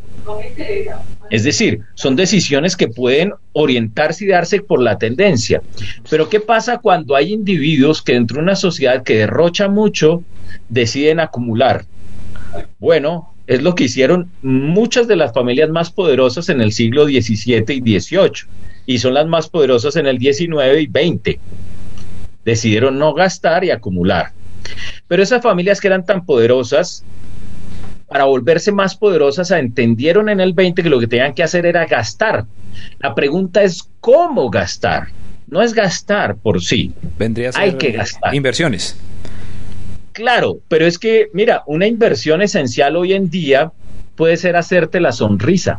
Speaker 4: Es decir, son decisiones que pueden orientarse y darse por la tendencia. Pero ¿qué pasa cuando hay individuos que dentro de una sociedad que derrocha mucho deciden acumular? Bueno, es lo que hicieron muchas de las familias más poderosas en el siglo diecisiete y dieciocho, y son las más poderosas en el diecinueve y veinte. Decidieron no gastar y acumular. Pero esas familias que eran tan poderosas, para volverse más poderosas, entendieron en el veinte que lo que tenían que hacer era gastar. La pregunta es ¿cómo gastar? No es gastar por sí.
Speaker 2: Vendría a ser
Speaker 4: hay que gastar.
Speaker 2: Inversiones.
Speaker 4: Claro, pero es que, mira, una inversión esencial hoy en día puede ser hacerte la sonrisa.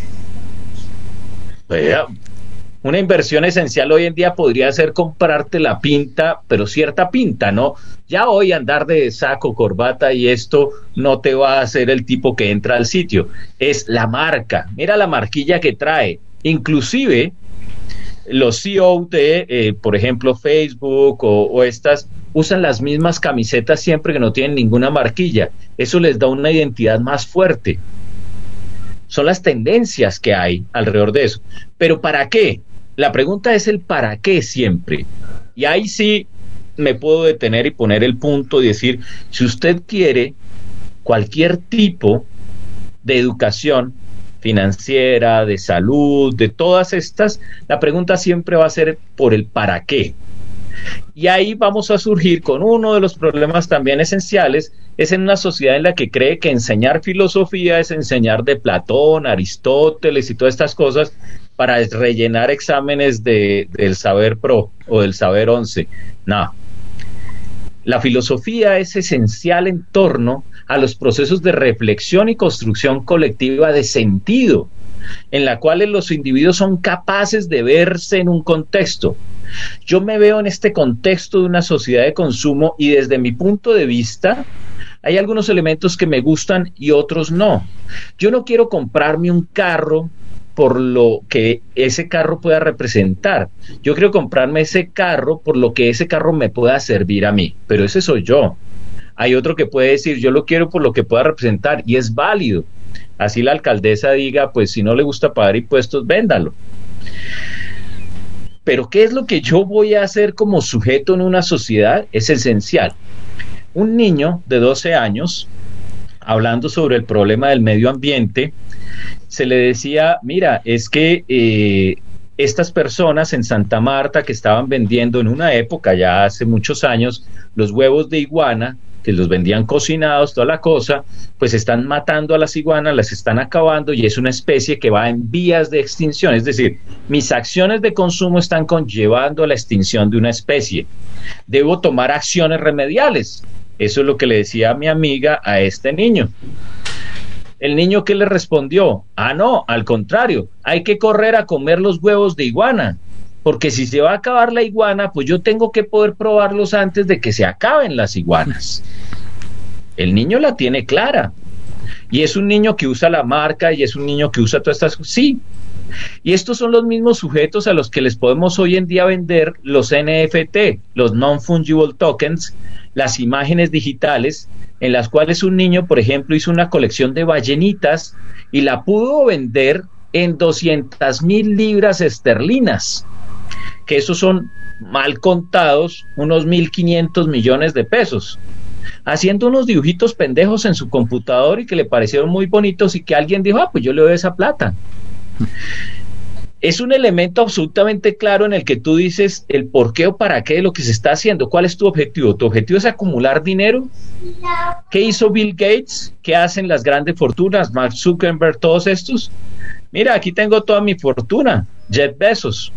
Speaker 4: Vea, una inversión esencial hoy en día podría ser comprarte la pinta, pero cierta pinta, ¿no? Ya hoy andar de saco, corbata y esto no te va a hacer el tipo que entra al sitio. Es la marca. Mira la marquilla que trae. Inclusive los C E O de, eh, por ejemplo, Facebook o, o estas, usan las mismas camisetas siempre que no tienen ninguna marquilla. Eso les da una identidad más fuerte. Son las tendencias que hay alrededor de eso. ¿Pero para qué? La pregunta es el para qué siempre. Y ahí sí me puedo detener y poner el punto y decir, si usted quiere cualquier tipo de educación financiera, de salud, de todas estas, la pregunta siempre va a ser por el para qué. Y ahí vamos a surgir con uno de los problemas también esenciales, es en una sociedad en la que cree que enseñar filosofía es enseñar de Platón, Aristóteles y todas estas cosas para rellenar exámenes de, del saber pro o del saber once. No. La filosofía es esencial en torno a los procesos de reflexión y construcción colectiva de sentido, en la cual los individuos son capaces de verse en un contexto. Yo me veo en este contexto de una sociedad de consumo y desde mi punto de vista hay algunos elementos que me gustan y otros no. Yo no quiero comprarme un carro por lo que ese carro pueda representar. Yo quiero comprarme ese carro por lo que ese carro me pueda servir a mí, pero ese soy yo. Hay otro que puede decir, yo lo quiero por lo que pueda representar, y es válido. así la alcaldesa diga, pues si no le gusta pagar impuestos, véndalo. Pero ¿qué es lo que yo voy a hacer como sujeto en una sociedad? Es esencial. Un niño de doce años, hablando sobre el problema del medio ambiente, se le decía, mira, es que eh, estas personas en Santa Marta que estaban vendiendo en una época, ya hace muchos años, los huevos de iguana, que los vendían cocinados, toda la cosa, pues están matando a las iguanas, las están acabando y es una especie que va en vías de extinción. Es decir, mis acciones de consumo están conllevando a la extinción de una especie. Debo tomar acciones remediales. Eso es lo que le decía a mi amiga a este niño. El niño, ¿qué le respondió? Ah, no, al contrario, hay que correr a comer los huevos de iguana. Porque si se va a acabar la iguana, pues yo tengo que poder probarlos antes de que se acaben las iguanas. El niño la tiene clara. Y es un niño que usa la marca y es un niño que usa todas estas cosas. Sí. Y estos son los mismos sujetos a los que les podemos hoy en día vender los N F T, los Non-Fungible Tokens, las imágenes digitales, en las cuales un niño, por ejemplo, hizo una colección de ballenitas y la pudo vender en doscientas mil libras esterlinas. Que esos son, mal contados, unos mil quinientos millones de pesos, haciendo unos dibujitos pendejos en su computador y que le parecieron muy bonitos y que alguien dijo, ah, pues yo le doy esa plata. Es un elemento absolutamente claro en el que tú dices el por qué o para qué de lo que se está haciendo. ¿Cuál es tu objetivo? ¿Tu objetivo es acumular dinero? ¿Qué hizo Bill Gates? ¿Qué hacen las grandes fortunas? Mark Zuckerberg, todos estos. Mira, aquí tengo toda mi fortuna, Jeff Bezos.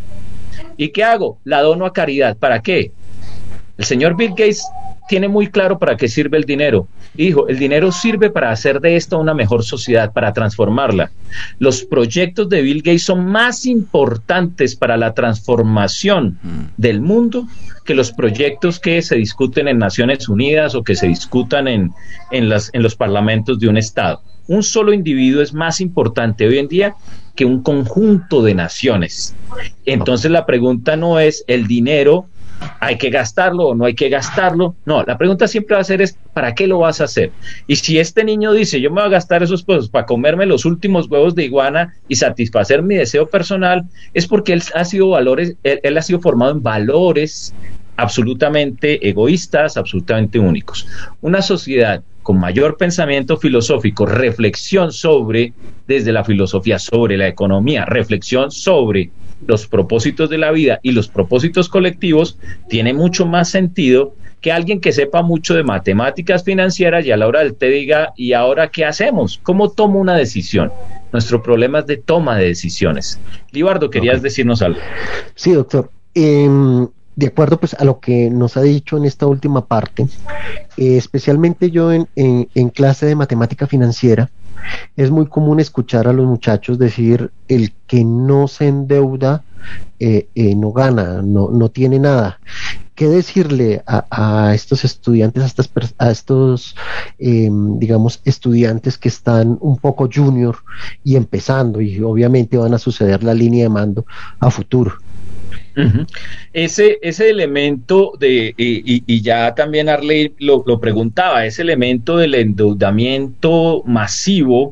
Speaker 4: ¿Y qué hago? La dono a caridad. ¿Para qué? El señor Bill Gates tiene muy claro para qué sirve el dinero. Dijo, el dinero sirve para hacer de esta una mejor sociedad, para transformarla. Los proyectos de Bill Gates son más importantes para la transformación del mundo que los proyectos que se discuten en Naciones Unidas o que se discutan en, en, las, en los parlamentos de un Estado. Un solo individuo es más importante hoy en día que un conjunto de naciones. Entonces la pregunta no es el dinero, ¿hay que gastarlo o no hay que gastarlo? No, la pregunta siempre va a ser es ¿para qué lo vas a hacer? Y si este niño dice, yo me voy a gastar esos pesos para comerme los últimos huevos de iguana y satisfacer mi deseo personal, es porque él ha sido valores, él, él ha sido formado en valores absolutamente egoístas, absolutamente únicos. Una sociedad con mayor pensamiento filosófico, reflexión sobre, desde la filosofía, sobre la economía, reflexión sobre los propósitos de la vida y los propósitos colectivos, tiene mucho más sentido que alguien que sepa mucho de matemáticas financieras y a la hora del té diga, ¿y ahora qué hacemos? ¿Cómo tomo una decisión? Nuestro problema es de toma de decisiones. Libardo, querías okay. decirnos algo.
Speaker 3: Sí, doctor. Eh, de acuerdo pues a lo que nos ha dicho en esta última parte, eh, especialmente yo en, en, en clase de matemática financiera, es muy común escuchar a los muchachos decir el que no se endeuda eh, eh, no gana, no, no tiene nada. ¿Qué decirle a, a estos estudiantes, a, estas, a estos, eh, digamos, estudiantes que están un poco junior y empezando y obviamente van a suceder la línea de mando a futuro?
Speaker 4: Uh-huh. Ese, ese elemento de, y, y ya también Arley lo, lo preguntaba, ese elemento del endeudamiento masivo,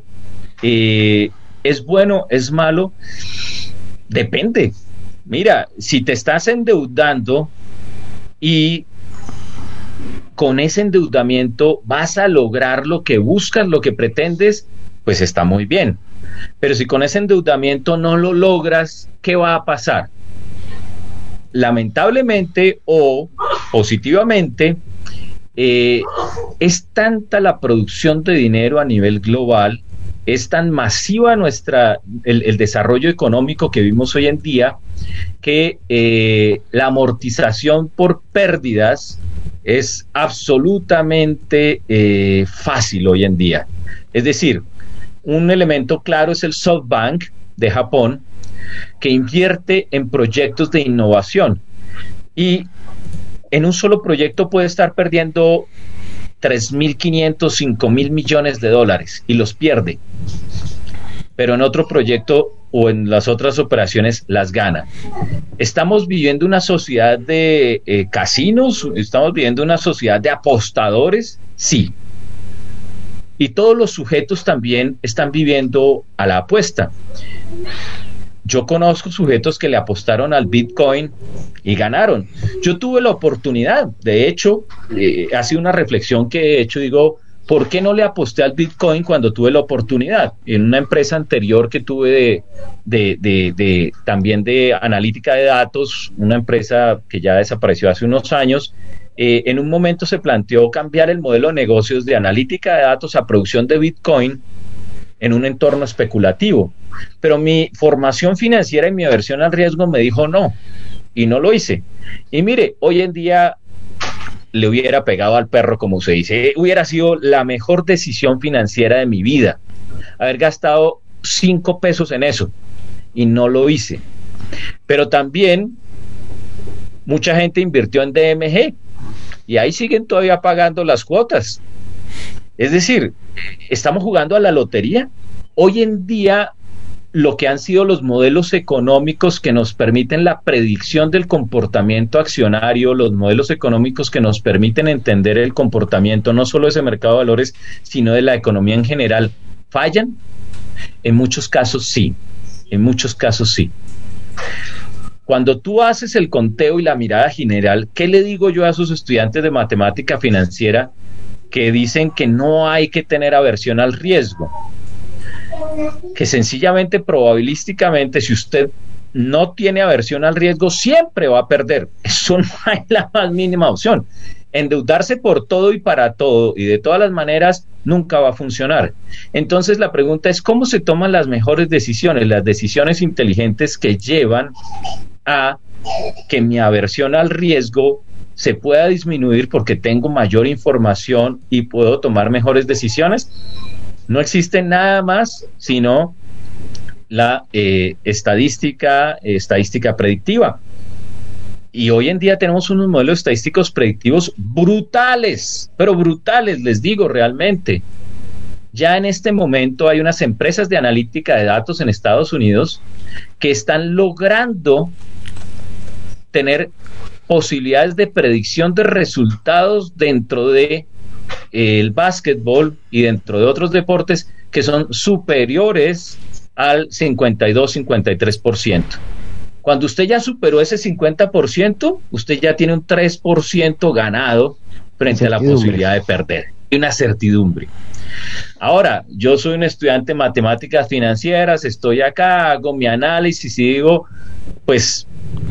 Speaker 4: eh, ¿es bueno, es malo? Depende. Mira, si te estás endeudando y con ese endeudamiento vas a lograr lo que buscas, lo que pretendes, pues está muy bien. Pero si con ese endeudamiento no lo logras, ¿qué va a pasar? Lamentablemente o positivamente, eh, es tanta la producción de dinero a nivel global, es tan masiva nuestra el, el desarrollo económico que vimos hoy en día, que eh, la amortización por pérdidas es absolutamente eh, fácil hoy en día. Es decir, un elemento claro es el SoftBank de Japón, que invierte en proyectos de innovación y en un solo proyecto puede estar perdiendo tres mil quinientos, cinco mil millones de dólares y los pierde, pero en otro proyecto o en las otras operaciones las gana. Estamos viviendo una sociedad de eh, casinos, estamos viviendo una sociedad de apostadores, sí, y todos los sujetos también están viviendo a la apuesta. Yo conozco sujetos que le apostaron al Bitcoin y ganaron. Yo tuve la oportunidad, de hecho, eh, ha sido una reflexión que he hecho, digo, ¿por qué no le aposté al Bitcoin cuando tuve la oportunidad? En una empresa anterior que tuve de, de, de, de también de analítica de datos, una empresa que ya desapareció hace unos años, eh, en un momento se planteó cambiar el modelo de negocios de analítica de datos a producción de Bitcoin en un entorno especulativo. Pero mi formación financiera y mi aversión al riesgo me dijo no, y no lo hice. Y mire, hoy en día le hubiera pegado al perro, como se dice, hubiera sido la mejor decisión financiera de mi vida, haber gastado cinco pesos en eso, y no lo hice. Pero también mucha gente invirtió en D M G, y ahí siguen todavía pagando las cuotas. Es decir, estamos jugando a la lotería. Hoy en día, lo que han sido los modelos económicos que nos permiten la predicción del comportamiento accionario, los modelos económicos que nos permiten entender el comportamiento no solo de ese mercado de valores, sino de la economía en general, ¿fallan? En muchos casos sí, en muchos casos sí. Cuando tú haces el conteo y la mirada general, ¿qué le digo yo a esos estudiantes de matemática financiera que dicen que no hay que tener aversión al riesgo? Que sencillamente, probabilísticamente, si usted no tiene aversión al riesgo, siempre va a perder. Eso no hay la más mínima opción. Endeudarse por todo y para todo y de todas las maneras nunca va a funcionar. Entonces la pregunta es, ¿cómo se toman las mejores decisiones? Las decisiones inteligentes que llevan a que mi aversión al riesgo se pueda disminuir porque tengo mayor información y puedo tomar mejores decisiones. No existe nada más sino la eh, estadística, eh, estadística predictiva. Y hoy en día tenemos unos modelos estadísticos predictivos brutales, pero brutales, les digo realmente. Ya en este momento hay unas empresas de analítica de datos en Estados Unidos que están logrando tener posibilidades de predicción de resultados dentro de eh, el básquetbol y dentro de otros deportes que son superiores al cincuenta y dos, cincuenta y tres por ciento. Cuando usted ya superó ese cincuenta por ciento, usted ya tiene un tres por ciento ganado frente a la posibilidad de perder. Y una certidumbre. Ahora, yo soy un estudiante de matemáticas financieras, estoy acá, hago mi análisis y digo, pues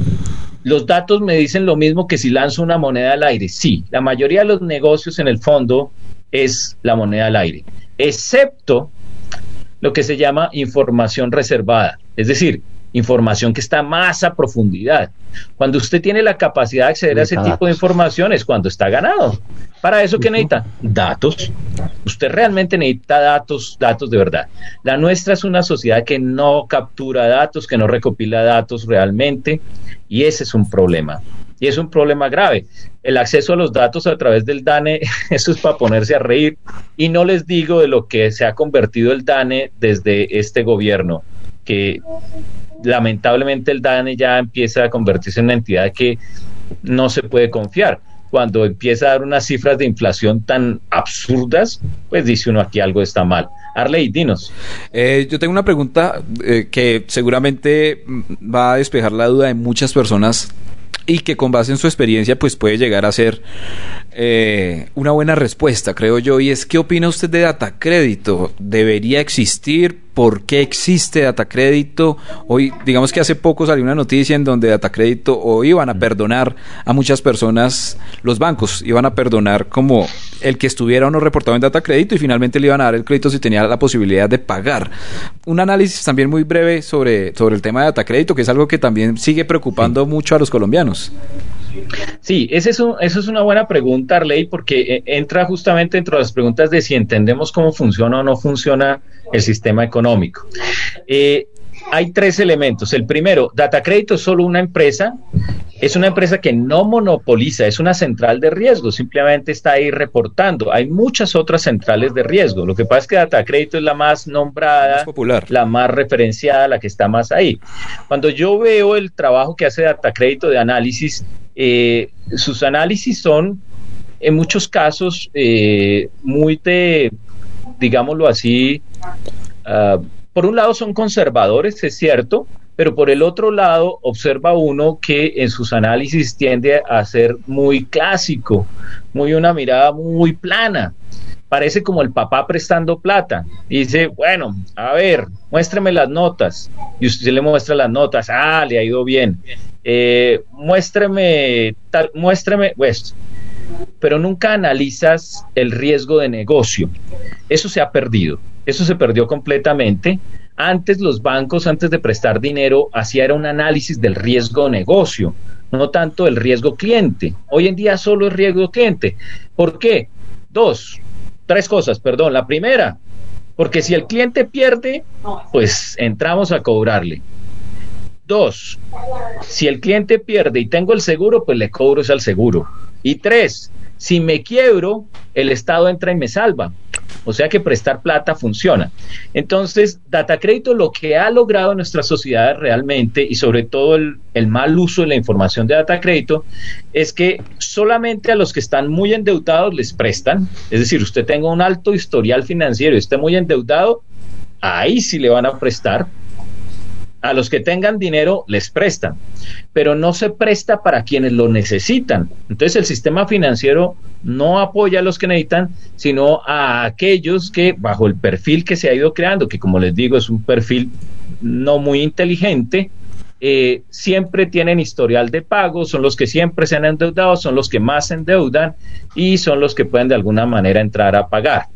Speaker 4: los datos me dicen lo mismo que si lanzo una moneda al aire. Sí, la mayoría de los negocios en el fondo es la moneda al aire, excepto lo que se llama información reservada, es decir, información que está más a profundidad. Cuando usted tiene la capacidad de acceder a ese tipo de información es cuando está ganado. ¿Para eso qué necesita? Datos. Usted realmente necesita datos, datos de verdad. La nuestra es una sociedad que no captura datos, que no recopila datos realmente, y ese es un problema. Y es un problema grave. El acceso a los datos a través del DANE, eso es para ponerse a reír. Y no les digo de lo que se ha convertido el DANE desde este gobierno, que lamentablemente el DANE ya empieza a convertirse en una entidad que no se puede confiar. Cuando empieza a dar unas cifras de inflación tan absurdas, pues dice uno, aquí algo está mal. Arley, dinos.
Speaker 2: Eh, yo tengo una pregunta eh, que seguramente va a despejar la duda de muchas personas y que con base en su experiencia pues puede llegar a ser eh, una buena respuesta, creo yo, y es, ¿qué opina usted de Datacrédito? ¿Debería existir? ¿Por qué existe Datacrédito? Hoy, digamos que hace poco salió una noticia en donde Datacrédito o iban a perdonar a muchas personas, los bancos iban a perdonar como el que estuviera o no reportado en Datacrédito y finalmente le iban a dar el crédito si tenía la posibilidad de pagar. Un análisis también muy breve sobre, sobre el tema de Datacrédito, que es algo que también sigue preocupando sí. mucho a los colombianos.
Speaker 4: Sí, ese es un, eso es una buena pregunta, Arley, porque entra justamente dentro de las preguntas de si entendemos cómo funciona o no funciona el sistema económico. Eh, hay tres elementos. El primero, Datacrédito es solo una empresa, es una empresa que no monopoliza, es una central de riesgo, simplemente está ahí reportando. Hay muchas otras centrales de riesgo. Lo que pasa es que Datacrédito es la más nombrada, más popular, la más referenciada, la que está más ahí. Cuando yo veo el trabajo que hace Datacrédito de análisis, eh, sus análisis son en muchos casos eh, muy de digámoslo así, uh, por un lado son conservadores, es cierto, pero por el otro lado observa uno que en sus análisis tiende a ser muy clásico, muy una mirada muy plana. Parece como el papá prestando plata. Dice, bueno, a ver, muéstreme las notas. Y usted le muestra las notas. Ah, le ha ido bien. Eh, muéstreme, tal, muéstreme, pues. Pero nunca analizas el riesgo de negocio. Eso se ha perdido. Eso se perdió completamente. Antes los bancos, antes de prestar dinero, hacían un análisis del riesgo de negocio, no tanto el riesgo cliente. Hoy en día solo es riesgo cliente. ¿Por qué? Dos, tres cosas, perdón. La primera, porque si el cliente pierde, pues entramos a cobrarle. Dos, si el cliente pierde y tengo el seguro, pues le cobro es al seguro. Y tres, si me quiebro, el Estado entra y me salva. O sea que prestar plata funciona. Entonces, Datacrédito lo que ha logrado en nuestra sociedad realmente, y sobre todo el, el mal uso de la información de Datacrédito, es que solamente a los que están muy endeudados les prestan. Es decir, usted tenga un alto historial financiero y esté muy endeudado, ahí sí le van a prestar. A los que tengan dinero les prestan, pero no se presta para quienes lo necesitan. Entonces el sistema financiero no apoya a los que necesitan, sino a aquellos que, bajo el perfil que se ha ido creando, que como les digo es un perfil no muy inteligente, eh, siempre tienen historial de pago, son los que siempre se han endeudado, son los que más se endeudan y son los que pueden de alguna manera entrar a pagar.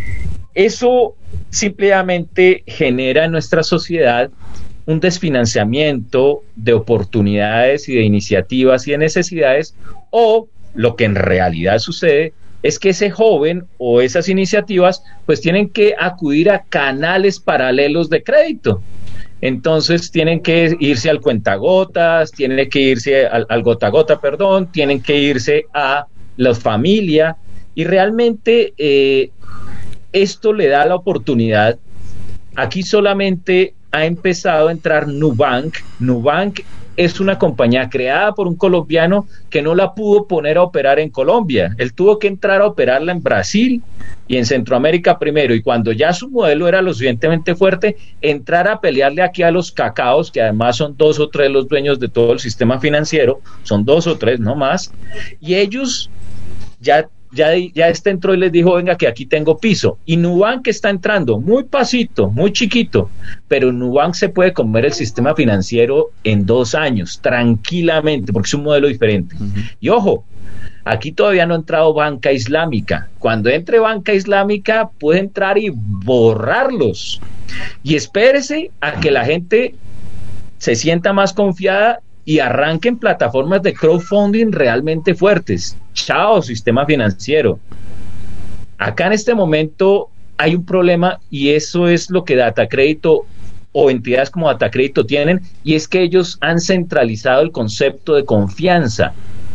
Speaker 4: Eso simplemente genera en nuestra sociedad un desfinanciamiento de oportunidades y de iniciativas y de necesidades, o lo que en realidad sucede es que ese joven o esas iniciativas pues tienen que acudir a canales paralelos de crédito. Entonces tienen que irse al cuentagotas, tienen que irse al, al gota a gota, perdón, tienen que irse a la familia, y realmente eh, esto le da la oportunidad. Aquí solamente ha empezado a entrar Nubank. Nubank es una compañía creada por un colombiano que no la pudo poner a operar en Colombia. Él tuvo que entrar a operarla en Brasil y en Centroamérica primero, y cuando ya su modelo era lo suficientemente fuerte, entrar a pelearle aquí a los cacaos, que además son dos o tres los dueños de todo el sistema financiero, son dos o tres, no más, y ellos ya Ya, ya este entró y les dijo, venga, que aquí tengo piso. Y Nubank está entrando muy pasito, muy chiquito, pero Nubank se puede comer el sistema financiero en dos años, tranquilamente, porque es un modelo diferente. Uh-huh. Y ojo, aquí todavía no ha entrado banca islámica. Cuando entre banca islámica, puede entrar y borrarlos. Y espérese a que la gente se sienta más confiada y arranquen plataformas de crowdfunding realmente fuertes. Chao, sistema financiero. Acá en este momento hay un problema, y eso es lo que Datacrédito o entidades como Datacrédito tienen, y es que ellos han centralizado el concepto de confianza,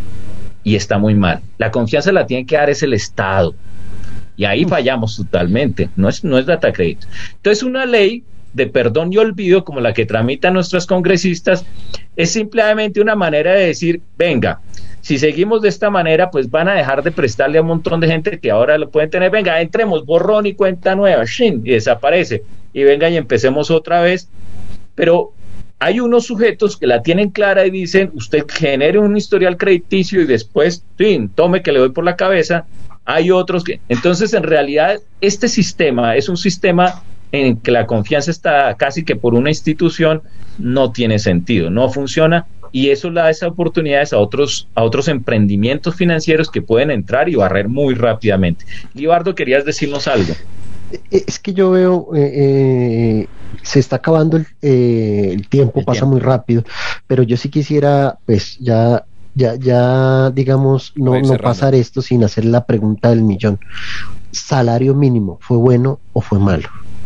Speaker 4: y está muy mal. La confianza la tiene que dar es el Estado, y ahí fallamos totalmente. No es, no es Datacrédito. Entonces, una ley de perdón y olvido como la que tramitan nuestros congresistas es simplemente una manera de decir, venga, si seguimos de esta manera, pues van a dejar de prestarle a un montón de gente que ahora lo pueden tener. Venga, entremos, borrón y cuenta nueva, shin, y desaparece, y venga y empecemos otra vez. Pero hay unos sujetos que la tienen clara y dicen, usted genere un historial crediticio y después, fin, tome que le doy por la cabeza. Hay otros que, entonces en realidad este sistema es un sistema en que la confianza está casi que por una institución, no tiene sentido, no funciona, y eso le da esas oportunidades a otros, a otros emprendimientos financieros que pueden entrar y barrer muy rápidamente. Libardo, querías decirnos algo.
Speaker 3: Es que yo veo, eh, eh, se está acabando el, eh, el tiempo, el pasa tiempo. Muy rápido, pero yo sí quisiera, pues ya, ya, ya digamos, no, no pasar esto sin hacer la pregunta del millón. ¿Salario mínimo fue bueno o fue malo?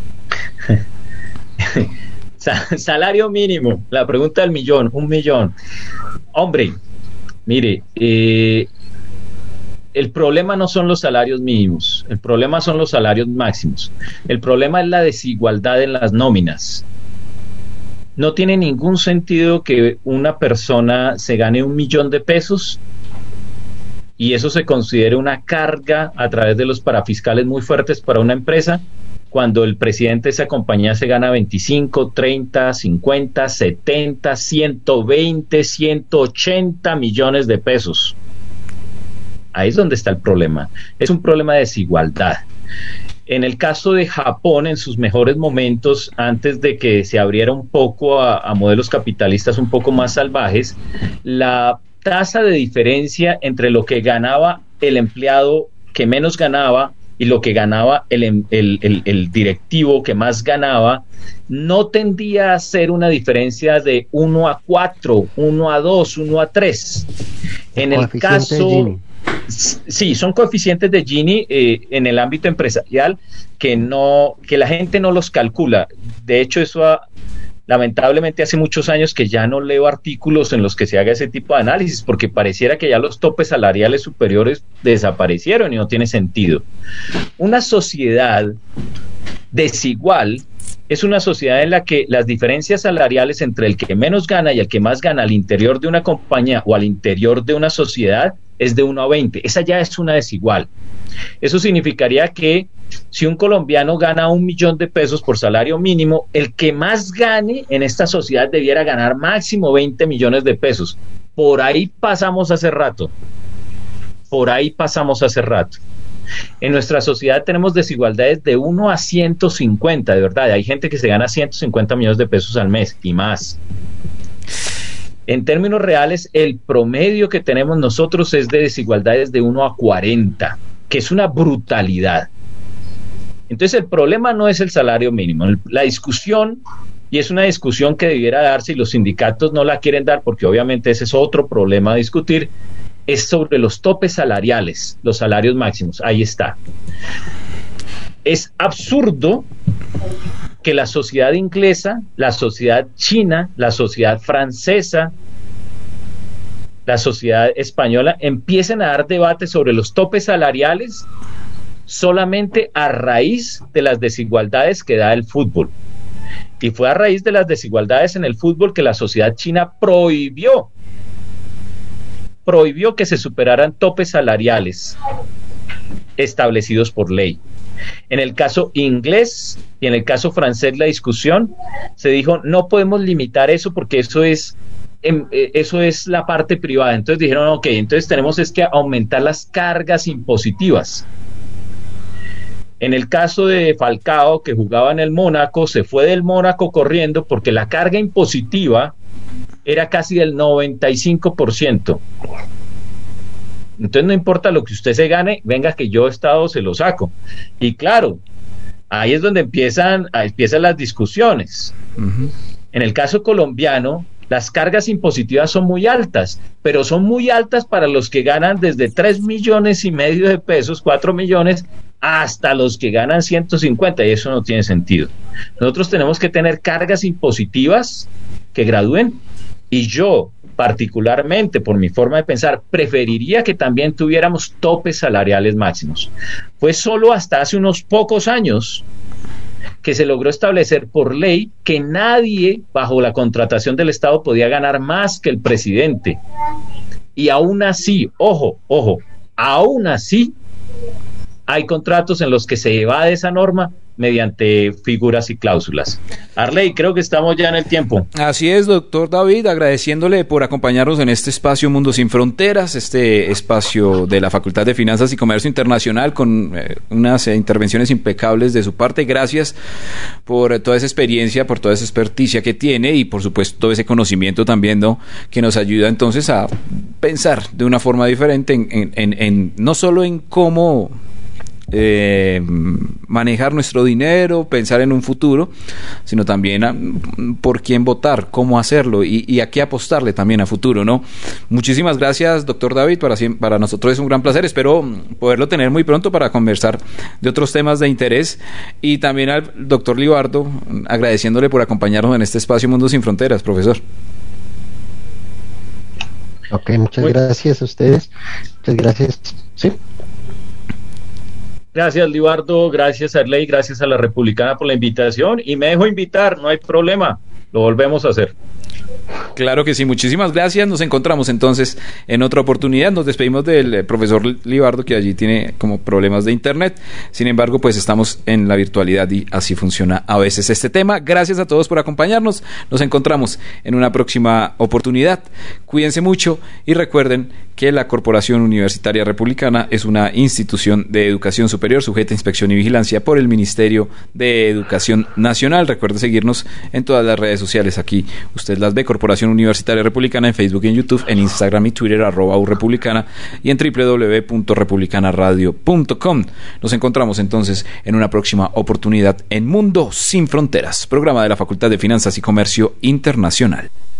Speaker 4: Salario mínimo, la pregunta del millón, un millón. Hombre, mire, eh, el problema no son los salarios mínimos, el problema son los salarios máximos. El problema es la desigualdad en las nóminas. No tiene ningún sentido que una persona se gane un millón de pesos y eso se considere una carga a través de los parafiscales muy fuertes para una empresa, cuando el presidente de esa compañía se gana veinticinco, treinta, cincuenta, setenta, ciento veinte, ciento ochenta millones de pesos. Ahí es donde está el problema. Es un problema de desigualdad. En el caso de Japón, en sus mejores momentos, antes de que se abriera un poco a, a modelos capitalistas un poco más salvajes, la tasa de diferencia entre lo que ganaba el empleado que menos ganaba y lo que ganaba el, el, el, el directivo que más ganaba, no tendía a ser una diferencia de uno a cuatro, uno a dos, uno a tres. En el caso... Sí, son coeficientes de Gini eh, en el ámbito empresarial que no, que la gente no los calcula. De hecho, eso ha, lamentablemente hace muchos años que ya no leo artículos en los que se haga ese tipo de análisis, porque pareciera que ya los topes salariales superiores desaparecieron y no tiene sentido. Una sociedad desigual es una sociedad en la que las diferencias salariales entre el que menos gana y el que más gana al interior de una compañía o al interior de una sociedad es de uno a veinte. Esa ya es una desigual. Eso significaría que si un colombiano gana un millón de pesos por salario mínimo, el que más gane en esta sociedad debiera ganar máximo veinte millones de pesos. Por ahí pasamos hace rato. Por ahí pasamos hace rato. En nuestra sociedad tenemos desigualdades de uno a ciento cincuenta, de verdad. Hay gente que se gana ciento cincuenta millones de pesos al mes y más. En términos reales, el promedio que tenemos nosotros es de desigualdades de uno a cuarenta, que es una brutalidad. Entonces, el problema no es el salario mínimo. La discusión, y es una discusión que debiera darse y los sindicatos no la quieren dar porque obviamente ese es otro problema a discutir, es sobre los topes salariales, los salarios máximos. Ahí está. Es absurdo que la sociedad inglesa, la sociedad china, la sociedad francesa, la sociedad española empiecen a dar debate sobre los topes salariales solamente a raíz de las desigualdades que da el fútbol. Y fue a raíz de las desigualdades en el fútbol que la sociedad china prohibió, prohibió que se superaran topes salariales establecidos por ley. En el caso inglés y en el caso francés, la discusión se dijo, no podemos limitar eso porque eso es, eso es la parte privada. Entonces dijeron, ok, entonces tenemos es que aumentar las cargas impositivas. En el caso de Falcao, que jugaba en el Mónaco, se fue del Mónaco corriendo porque la carga impositiva era casi del noventa y cinco por ciento. Entonces no importa lo que usted se gane, venga que yo Estado se lo saco. Y claro, ahí es donde empiezan, empiezan las discusiones. Uh-huh. En el caso colombiano, las cargas impositivas son muy altas, pero son muy altas para los que ganan desde tres millones y medio de pesos, cuatro millones, hasta los que ganan ciento cincuenta, y eso no tiene sentido. Nosotros tenemos que tener cargas impositivas que gradúen, y yo particularmente, por mi forma de pensar, preferiría que también tuviéramos topes salariales máximos. Fue solo hasta hace unos pocos años que se logró establecer por ley que nadie bajo la contratación del Estado podía ganar más que el presidente. Y aún así, ojo, ojo, aún así hay contratos en los que se evade esa norma mediante figuras y cláusulas. Arley, creo que estamos ya en el tiempo.
Speaker 2: Así es, doctor David, agradeciéndole por acompañarnos en este espacio Mundo Sin Fronteras, este espacio de la Facultad de Finanzas y Comercio Internacional con eh, unas eh, intervenciones impecables de su parte. Gracias por eh, toda esa experiencia, por toda esa experticia que tiene y por supuesto todo ese conocimiento también, ¿no?, que nos ayuda entonces a pensar de una forma diferente en, en, en, en no solo en cómo Eh, manejar nuestro dinero, pensar en un futuro, sino también a, por quién votar, cómo hacerlo y, y a qué apostarle también a futuro, ¿no? Muchísimas gracias, doctor David, para, para nosotros es un gran placer, espero poderlo tener muy pronto para conversar de otros temas de interés, y también al doctor Libardo, agradeciéndole por acompañarnos en este espacio Mundo Sin Fronteras, profesor.
Speaker 3: Ok, muchas muy gracias a ustedes, muchas gracias, sí.
Speaker 4: Gracias, Libardo, gracias, Arley, gracias a la Republicana por la invitación, y me dejo invitar, no hay problema. lo volvemos a hacer.
Speaker 2: Claro que sí, muchísimas gracias. Nos encontramos entonces en otra oportunidad. Nos despedimos del eh, profesor Libardo, que allí tiene como problemas de internet. Sin embargo, pues estamos en la virtualidad y así funciona a veces este tema. Gracias a todos por acompañarnos. Nos encontramos en una próxima oportunidad. Cuídense mucho y recuerden que la Corporación Universitaria Republicana es una institución de educación superior sujeta a inspección y vigilancia por el Ministerio de Educación Nacional. Recuerde seguirnos en todas las redes sociales. Aquí usted las ve, Corporación Universitaria Republicana, en Facebook y en YouTube, en Instagram y Twitter, arroba urepublicana, y en doble u doble u doble u punto republicanaradio punto com. Nos encontramos entonces en una próxima oportunidad en Mundo Sin Fronteras, programa de la Facultad de Finanzas y Comercio Internacional.